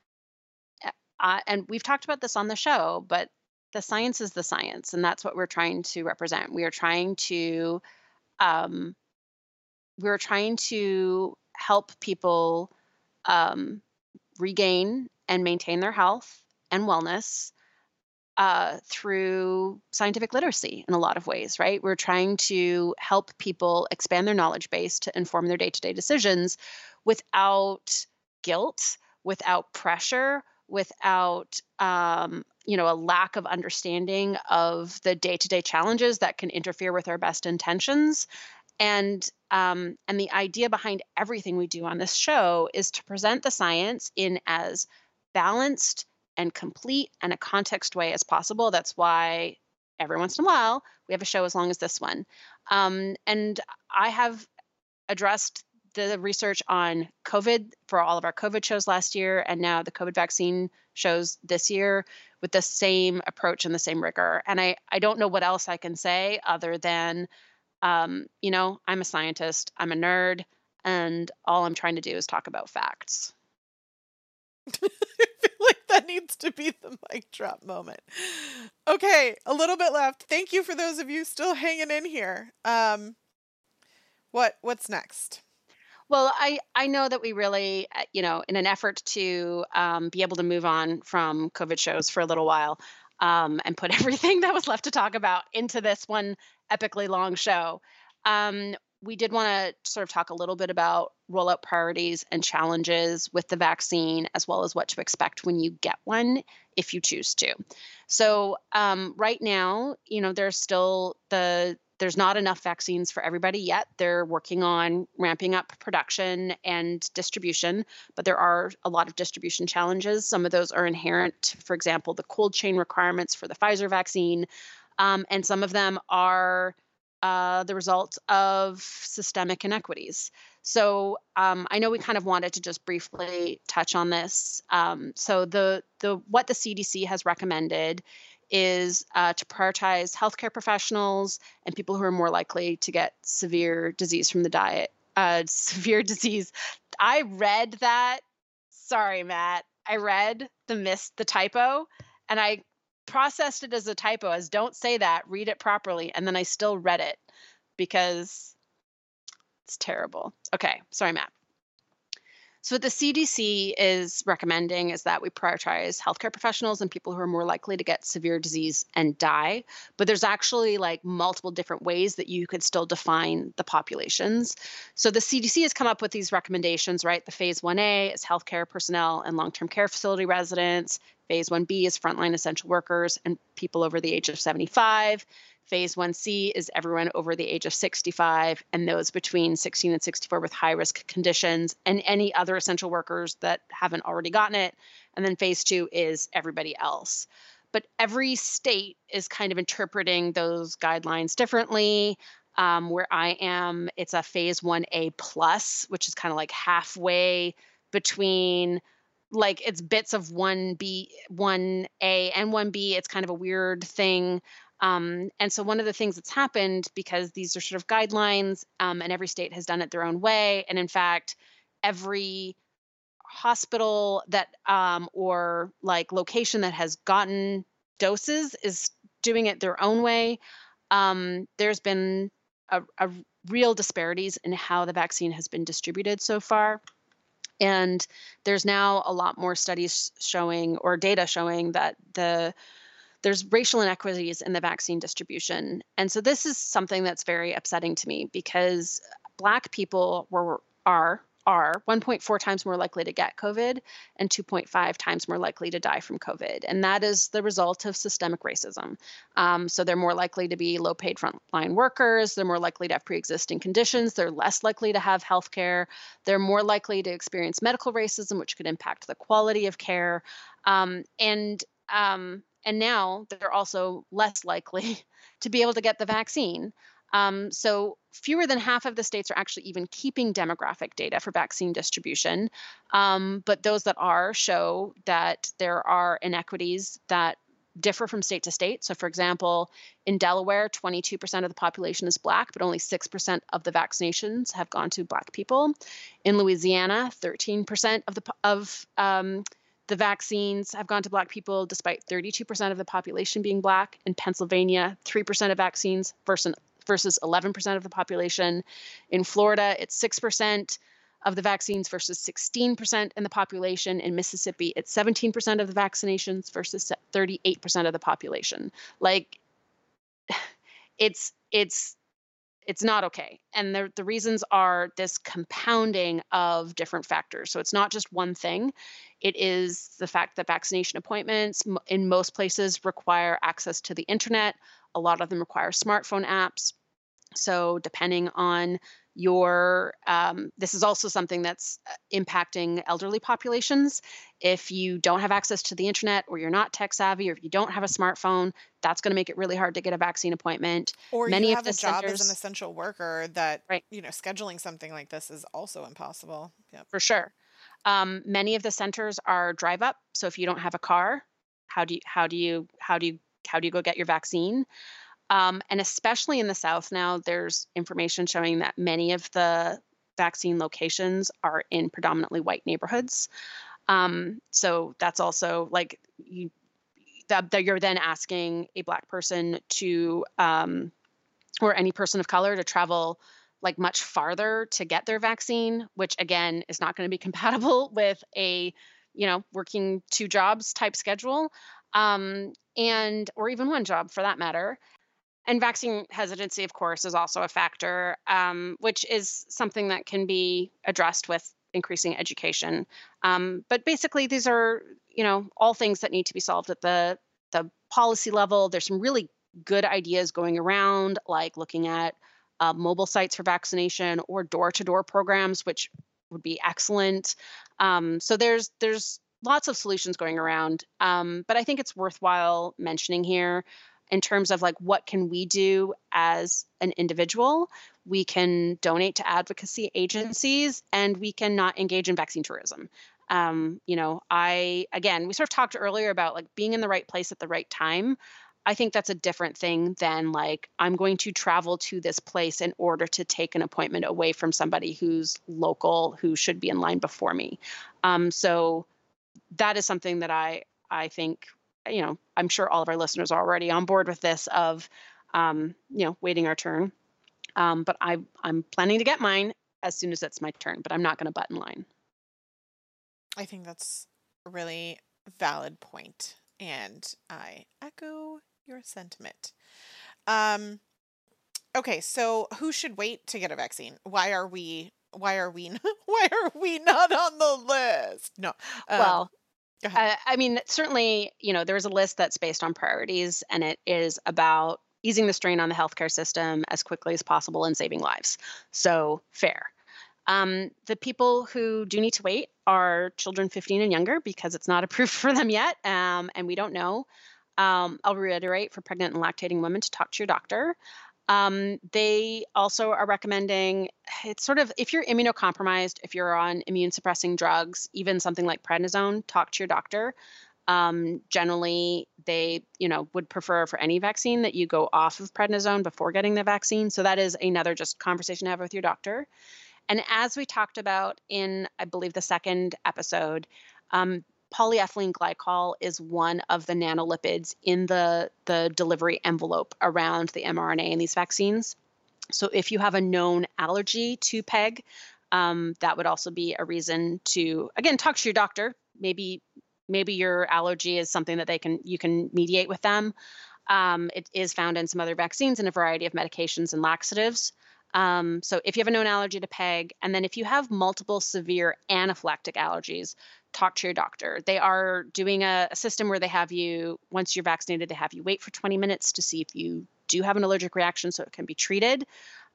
a- I, and we've talked about this on the show, but the science is the science, and that's what we're trying to represent. We are trying to um, we're trying to help people um, regain and maintain their health and wellness uh, through scientific literacy in a lot of ways, right? We're trying to help people expand their knowledge base to inform their day to day decisions without guilt, without pressure, without um, you know, a lack of understanding of the day to day challenges that can interfere with our best intentions. And um, and the idea behind everything we do on this show is to present the science in as balanced and complete and a context way as possible. That's why every once in a while we have a show as long as this one. Um, and I have addressed the research on COVID for all of our COVID shows last year, and now the COVID vaccine shows this year with the same approach and the same rigor. And I, I don't know what else I can say other than um, you know, I'm a scientist, I'm a nerd, and all I'm trying to do is talk about facts. I feel like that needs to be the mic drop moment. Okay, a little bit left. Thank you for those of you still hanging in here. Um, what what's next? Well, I I know that we really, uh, you know, in an effort to um, be able to move on from COVID shows for a little while, um, and put everything that was left to talk about into this one epically long show, um, we did want to sort of talk a little bit about rollout priorities and challenges with the vaccine, as well as what to expect when you get one, if you choose to. So um, right now, you know, there's still the there's not enough vaccines for everybody yet. They're working on ramping up production and distribution, but there are a lot of distribution challenges. Some of those are inherent, for example, the cold chain requirements for the Pfizer vaccine, um, and some of them are uh, the result of systemic inequities. So um, I know we kind of wanted to just briefly touch on this. Um, so the the what the C D C has recommended is uh, to prioritize healthcare professionals and people who are more likely to get severe disease from the diet. Uh, severe disease. I read that. Sorry, Matt. I read the miss the typo, and I processed it as a typo, as don't say that, read it properly. And then I still read it because it's terrible. Okay. Sorry, Matt. So what the C D C is recommending is that we prioritize healthcare professionals and people who are more likely to get severe disease and die. But there's actually like multiple different ways that you could still define the populations. So the C D C has come up with these recommendations, right? The phase one A is healthcare personnel and long-term care facility residents. Phase one B is frontline essential workers and people over the age of seventy-five. Phase one C is everyone over the age of sixty-five and those between sixteen and sixty-four with high-risk conditions and any other essential workers that haven't already gotten it. And then phase two is everybody else. But every state is kind of interpreting those guidelines differently. Um, where I am, it's a phase one A plus, which is kind of like halfway between, like it's bits of one B, one A and one B. It's kind of a weird thing. Um, and so one of the things that's happened, because these are sort of guidelines, um, and every state has done it their own way. And in fact, every hospital that um, or like location that has gotten doses is doing it their own way. Um, there's been a, a real disparities in how the vaccine has been distributed so far. And there's now a lot more studies showing or data showing that the there's racial inequities in the vaccine distribution. And so this is something that's very upsetting to me because Black people were are are one point four times more likely to get COVID and two point five times more likely to die from COVID. And that is the result of systemic racism. Um, so they're more likely to be low-paid frontline workers. They're more likely to have pre-existing conditions. They're less likely to have health care. They're more likely to experience medical racism, which could impact the quality of care. Um, and um, And now they're also less likely to be able to get the vaccine. Um, so fewer than half of the states are actually even keeping demographic data for vaccine distribution. Um, but those that are show that there are inequities that differ from state to state. So for example, in Delaware, twenty-two percent of the population is Black, but only six percent of the vaccinations have gone to Black people. In Louisiana, thirteen percent of the of um, The vaccines have gone to Black people, despite thirty-two percent of the population being Black. In Pennsylvania, three percent of vaccines versus, versus eleven percent of the population. In Florida, it's six percent of the vaccines versus sixteen percent in the population. In Mississippi, it's seventeen percent of the vaccinations versus thirty-eight percent of the population. Like, it's it's it's not okay. And the, the reasons are this compounding of different factors. So it's not just one thing. It is the fact that vaccination appointments m- in most places require access to the internet. A lot of them require smartphone apps. So depending on your, um, this is also something that's impacting elderly populations. If you don't have access to the internet, or you're not tech savvy, or if you don't have a smartphone, that's going to make it really hard to get a vaccine appointment. Or Many you of have the a job centers, as an essential worker that, right, you know, scheduling something like this is also impossible. Yep. for sure. Um, many of the centers are drive up. So if you don't have a car, how do you, how do you, how do you, how do you go get your vaccine? Um, and especially in the South now, there's information showing that many of the vaccine locations are in predominantly white neighborhoods. Um, so that's also like you, that, that you're then asking a Black person to, um, or any person of color to travel like much farther to get their vaccine, which again is not going to be compatible with a, you know, working two jobs type schedule, um, and or even one job for that matter. And vaccine hesitancy, of course, is also a factor, um, which is something that can be addressed with increasing education. Um, but basically, these are, you know, all things that need to be solved at the the policy level. There's some really good ideas going around, like looking at uh, mobile sites for vaccination or door-to-door programs, which would be excellent. Um, so there's there's lots of solutions going around, um, but I think it's worthwhile mentioning here. In terms of like, what can we do as an individual? We can donate to advocacy agencies, and we can not engage in vaccine tourism. Um, you know, I, again, we sort of talked earlier about like being in the right place at the right time. I think that's a different thing than like, I'm going to travel to this place in order to take an appointment away from somebody who's local, who should be in line before me. Um, so that is something that I, I think you know, I'm sure all of our listeners are already on board with this of, um, you know, waiting our turn. Um, but I, I'm planning to get mine as soon as it's my turn, but I'm not going to butt in line. I think that's a really valid point, and I echo your sentiment. Um, okay, so who should wait to get a vaccine? Why are we? Why are we? Why are we not on the list? No. Um, Well, go ahead. uh, I mean, certainly, you know, there's a list that's based on priorities, and it is about easing the strain on the healthcare system as quickly as possible and saving lives. So fair. Um, the people who do need to wait are children fifteen and younger because it's not approved for them yet, um, and we don't know. Um, I'll reiterate for pregnant and lactating women to talk to your doctor. Um, they also are recommending it's sort of if you're immunocompromised, if you're on immune suppressing drugs, even something like prednisone, talk to your doctor. Um, generally, they you know would prefer for any vaccine that you go off of prednisone before getting the vaccine. So that is another just conversation to have with your doctor. And as we talked about in, I believe, the second episode, um, polyethylene glycol is one of the nanolipids in the, the delivery envelope around the mRNA in these vaccines. So if you have a known allergy to PEG, um, that would also be a reason to, again, talk to your doctor. Maybe maybe your allergy is something that they can you can mediate with them. Um, it is found in some other vaccines and a variety of medications and laxatives. Um, so if you have a known allergy to PEG, and then if you have multiple severe anaphylactic allergies, talk to your doctor. They are doing a, a system where they have you, once you're vaccinated, they have you wait for twenty minutes to see if you do have an allergic reaction so it can be treated.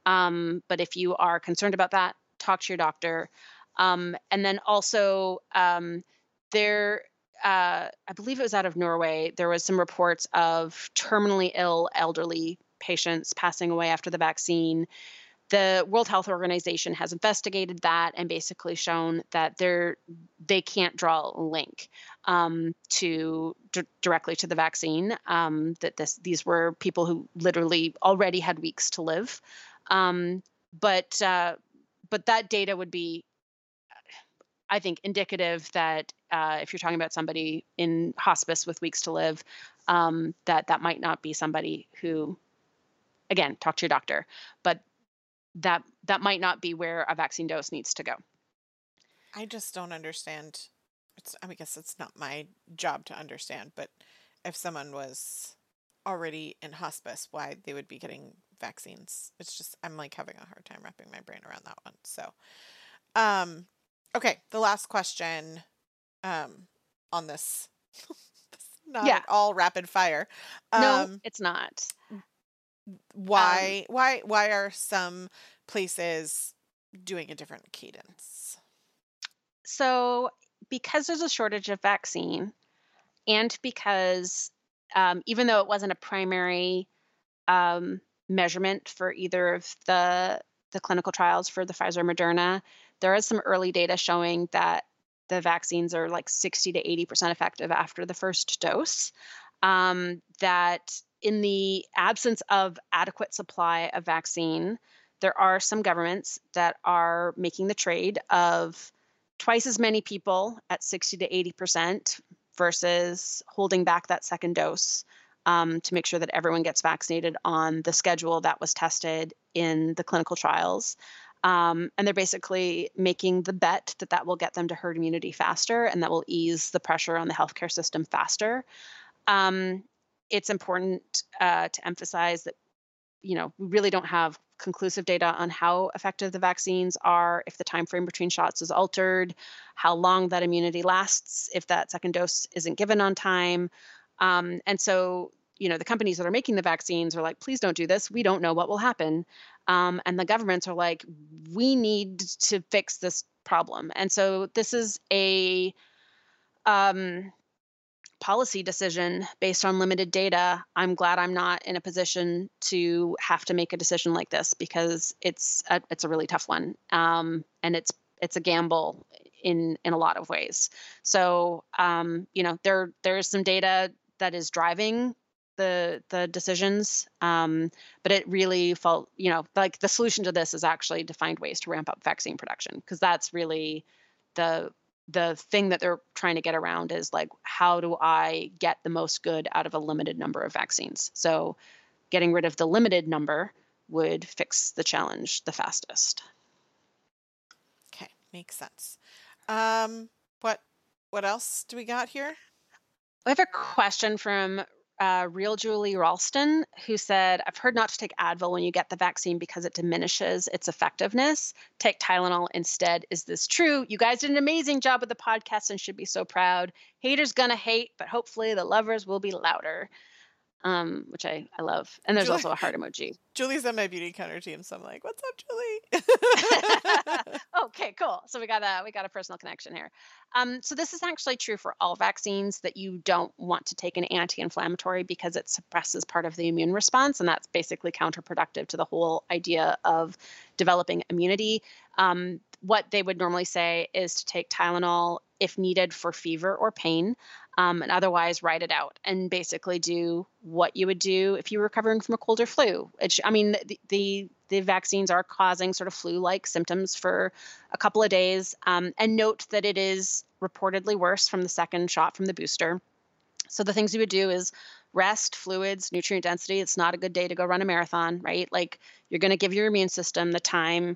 Um, but if you are concerned about that, talk to your doctor. Um, and then also um, there, uh, I believe it was out of Norway, there was some reports of terminally ill elderly patients passing away after the vaccine. The World Health Organization has investigated that and basically shown that they're they can't draw a link um, to d- directly to the vaccine. Um, that this these were people who literally already had weeks to live, um, but uh, but that data would be, I think, indicative that uh, if you're talking about somebody in hospice with weeks to live, um, that that might not be somebody who, again, talk to your doctor, but that that might not be where a vaccine dose needs to go. I just don't understand. It's, I mean, I guess it's not my job to understand, but if someone was already in hospice, why they would be getting vaccines. It's just, I'm like having a hard time wrapping my brain around that one. So, um, okay. The last question, um, on this, this not Yeah. at all rapid fire. Um, No, it's not. why, why, why are some places doing a different cadence? So because there's a shortage of vaccine, and because um, even though it wasn't a primary um, measurement for either of the the clinical trials for the Pfizer Moderna, there is some early data showing that the vaccines are like sixty to eighty percent effective after the first dose. Um, that in the absence of adequate supply of vaccine, there are some governments that are making the trade of twice as many people at sixty to eighty percent versus holding back that second dose um, to make sure that everyone gets vaccinated on the schedule that was tested in the clinical trials. Um, and they're basically making the bet that that will get them to herd immunity faster and that will ease the pressure on the healthcare system faster. Um, it's important uh, to emphasize that, you know, we really don't have conclusive data on how effective the vaccines are, if the time frame between shots is altered, how long that immunity lasts, if that second dose isn't given on time. Um, and so, you know, the companies that are making the vaccines are like, please don't do this. We don't know what will happen. Um, and the governments are like, we need to fix this problem. And so this is a um, policy decision based on limited data. I'm glad I'm not in a position to have to make a decision like this because it's a, it's a really tough one. Um, and it's it's a gamble in in a lot of ways. So, um, you know, there there is some data that is driving the the decisions, um, but it really felt, you know, like the solution to this is actually to find ways to ramp up vaccine production because that's really the the thing that they're trying to get around is like, how do I get the most good out of a limited number of vaccines? So getting rid of the limited number would fix the challenge the fastest. Okay, makes sense. Um, what what else do we got here? I have a question from uh, Real Julie Ralston, who said, I've heard not to take Advil when you get the vaccine because it diminishes its effectiveness. Take Tylenol instead. Is this true? You guys did an amazing job with the podcast and should be so proud. Haters gonna hate, but hopefully the lovers will be louder. Um, which I, I love. And there's Julie, also a heart emoji. Julie's on my beauty counter team, so I'm like, what's up, Julie? Okay, cool. So we got a we got a personal connection here. Um, so this is actually true for all vaccines, that you don't want to take an anti-inflammatory because it suppresses part of the immune response, and that's basically counterproductive to the whole idea of developing immunity. Um, what they would normally say is to take Tylenol if needed for fever or pain, um, and otherwise ride it out and basically do what you would do if you were recovering from a cold or flu. It, I mean, the, the the vaccines are causing sort of flu-like symptoms for a couple of days. Um, and note that it is reportedly worse from the second shot from the booster. So the things you would do is rest, fluids, nutrient density. It's not a good day to go run a marathon, right? Like, you're going to give your immune system the time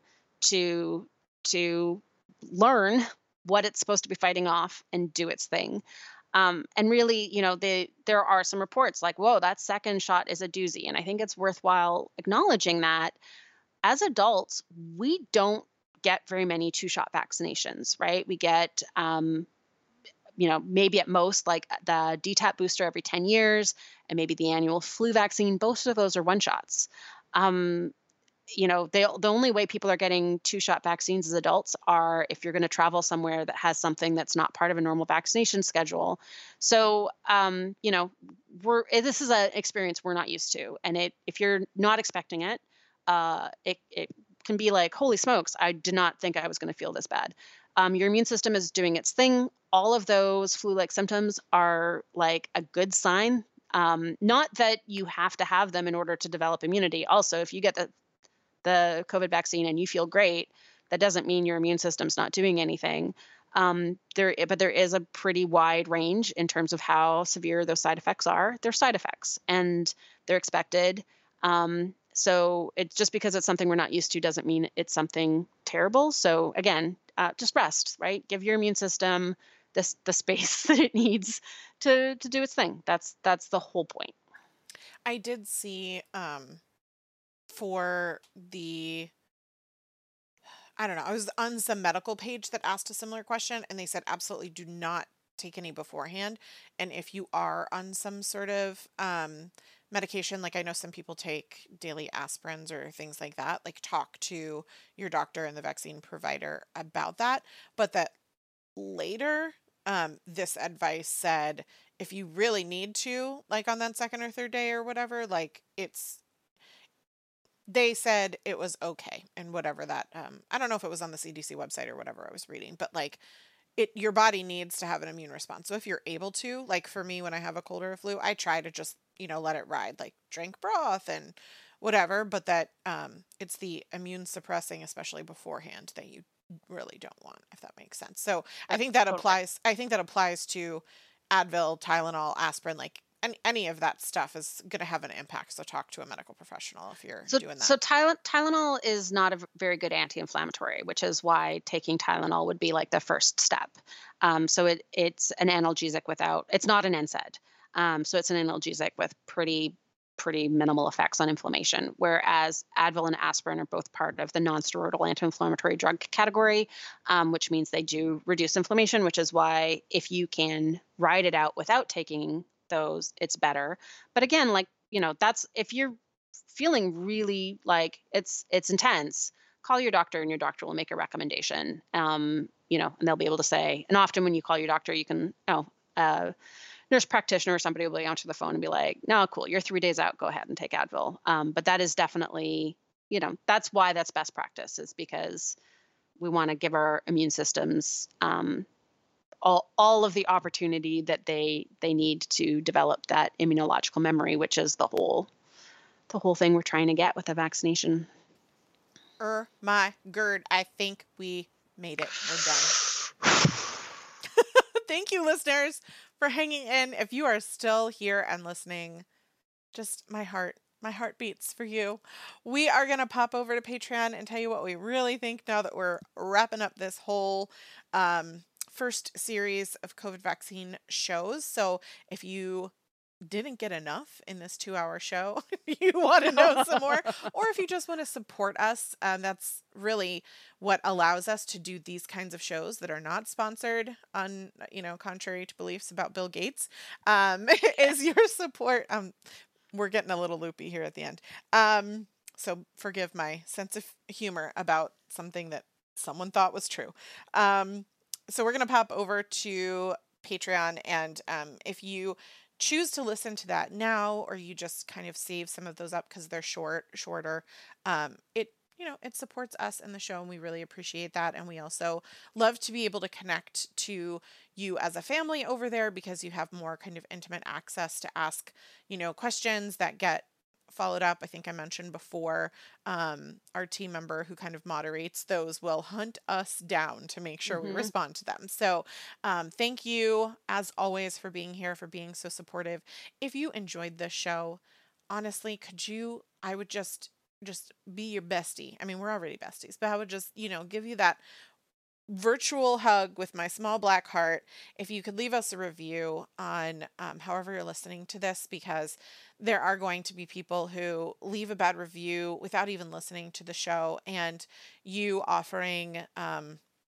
to to learn what it's supposed to be fighting off and do its thing. Um, and really, you know, they, there are some reports like, whoa, that second shot is a doozy. And I think it's worthwhile acknowledging that as adults, we don't get very many two-shot vaccinations, right? We get, um, you know, maybe at most like the D TAP booster every ten years and maybe the annual flu vaccine. Both of those are one shots. Um, you know, they, the only way people are getting two-shot vaccines as adults are if you're going to travel somewhere that has something that's not part of a normal vaccination schedule. So, um, you know, we're this is an experience we're not used to, and it if you're not expecting it, uh, it it can be like, holy smokes, I did not think I was going to feel this bad. Um, your immune system is doing its thing. All of those flu-like symptoms are like a good sign. Um, not that you have to have them in order to develop immunity. Also, if you get the the COVID vaccine and you feel great, that doesn't mean your immune system's not doing anything. Um, there, but there is a pretty wide range in terms of how severe those side effects are. They're side effects and they're expected. Um, so it's just because it's something we're not used to doesn't mean it's something terrible. So again, uh, just rest, right? Give your immune system this the space that it needs to to do its thing. That's that's the whole point. I did see um, for the, I don't know, I was on some medical page that asked a similar question, and they said absolutely do not take any beforehand. And if you are on some sort of um, medication, like I know some people take daily aspirins or things like that, like talk to your doctor and the vaccine provider about that. But that later, um, this advice said, if you really need to, like on that second or third day or whatever, like it's, they said it was okay. And whatever that, um, I don't know if it was on the C D C website or whatever I was reading, but like it, your body needs to have an immune response. So if you're able to, like for me, when I have a cold or a flu, I try to just, you know, let it ride, like drink broth and whatever, but that, um, it's the immune suppressing, especially beforehand, that you really don't want, if that makes sense. So I think that Totally. applies, I think that applies to Advil, Tylenol, aspirin, like any, any of that stuff is going to have an impact. So talk to a medical professional if you're So, doing that. so Tylen- Tylenol is not a v- very good anti-inflammatory, which is why taking Tylenol would be like the first step. Um, so it it's an analgesic without, it's not an N SAID. Um, so it's an analgesic with pretty pretty minimal effects on inflammation, whereas Advil and aspirin are both part of the non-steroidal anti-inflammatory drug category, um, which means they do reduce inflammation, which is why if you can ride it out without taking those, it's better. But again, like, you know, that's if you're feeling really like it's it's intense, call your doctor and your doctor will make a recommendation. Um, you know, and they'll be able to say, and often when you call your doctor, you can, you know, uh, nurse practitioner or somebody will answer the phone and be like, no, cool, you're three days out, go ahead and take Advil. Um, but that is definitely, you know, that's why that's best practice, is because we want to give our immune systems um, all all of the opportunity that they they need to develop that immunological memory, which is the whole the whole thing we're trying to get with the vaccination. Er, my gird, I think we made it. We're done. Thank you, listeners, for hanging in. If you are still here and listening, just my heart, my heart beats for you. We are going to pop over to Patreon and tell you what we really think now that we're wrapping up this whole um, first series of COVID vaccine shows. So if you didn't get enough in this two-hour show, you want to know some more, or if you just want to support us, um, that's really what allows us to do these kinds of shows that are not sponsored on, you know, contrary to beliefs about Bill Gates, um, is your support. Um, we're getting a little loopy here at the end. Um, so forgive my sense of humor about something that someone thought was true. Um, so we're going to pop over to Patreon, and um, if you choose to listen to that now, or you just kind of save some of those up because they're short, shorter, um, it, you know, it supports us and the show, and we really appreciate that. And we also love to be able to connect to you as a family over there, because you have more kind of intimate access to ask, you know, questions that get followed up. I think I mentioned before, um, our team member who kind of moderates those will hunt us down to make sure mm-hmm. we respond to them. So um, thank you, as always, for being here, for being so supportive. If you enjoyed this show, honestly, could you, I would just, just be your bestie. I mean, we're already besties, but I would just, you know, give you that virtual hug with my small black heart if you could leave us a review on um, however you're listening to this, because there are going to be people who leave a bad review without even listening to the show, and you offering um,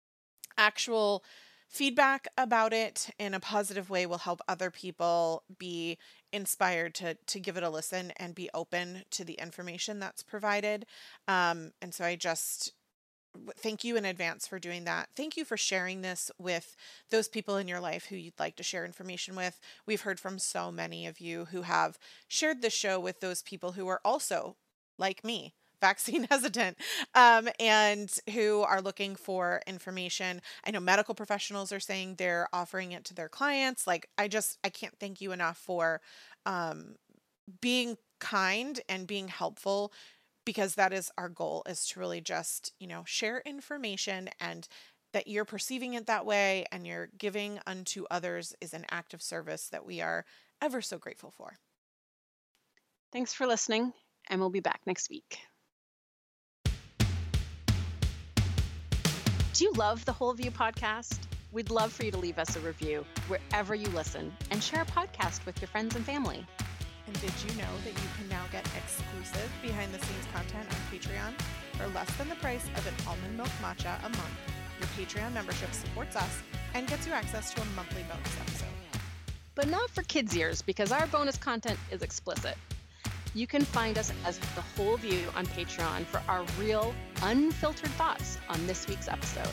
actual feedback about it in a positive way will help other people be inspired to to give it a listen and be open to the information that's provided. Um, and so I just thank you in advance for doing that. Thank you for sharing this with those people in your life who you'd like to share information with. We've heard from so many of you who have shared the show with those people who are also, like me, vaccine hesitant, um, and who are looking for information. I know medical professionals are saying they're offering it to their clients. Like, I just, I can't thank you enough for um, being kind and being helpful, because that is our goal, is to really just, you know, share information, and that you're perceiving it that way and you're giving unto others is an act of service that we are ever so grateful for. Thanks for listening, and we'll be back next week. Do you love the Whole View podcast? We'd love for you to leave us a review wherever you listen, and share a podcast with your friends and family. And did you know that you can now get exclusive behind-the-scenes content on Patreon for less than the price of an almond milk matcha a month? Your Patreon membership supports us and gets you access to a monthly bonus episode. But not for kids' ears, because our bonus content is explicit. You can find us as The Whole View on Patreon for our real, unfiltered thoughts on this week's episode.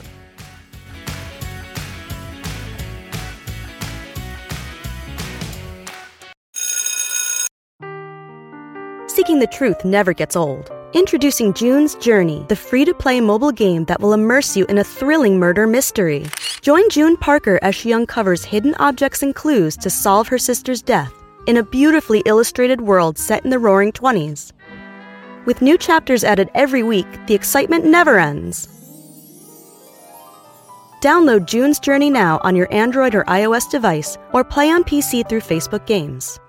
Seeking the truth never gets old. Introducing June's Journey, the free-to-play mobile game that will immerse you in a thrilling murder mystery. Join June Parker as she uncovers hidden objects and clues to solve her sister's death in a beautifully illustrated world set in the Roaring Twenties. With new chapters added every week, the excitement never ends. Download June's Journey now on your Android or iOS device, or play on P C through Facebook Games.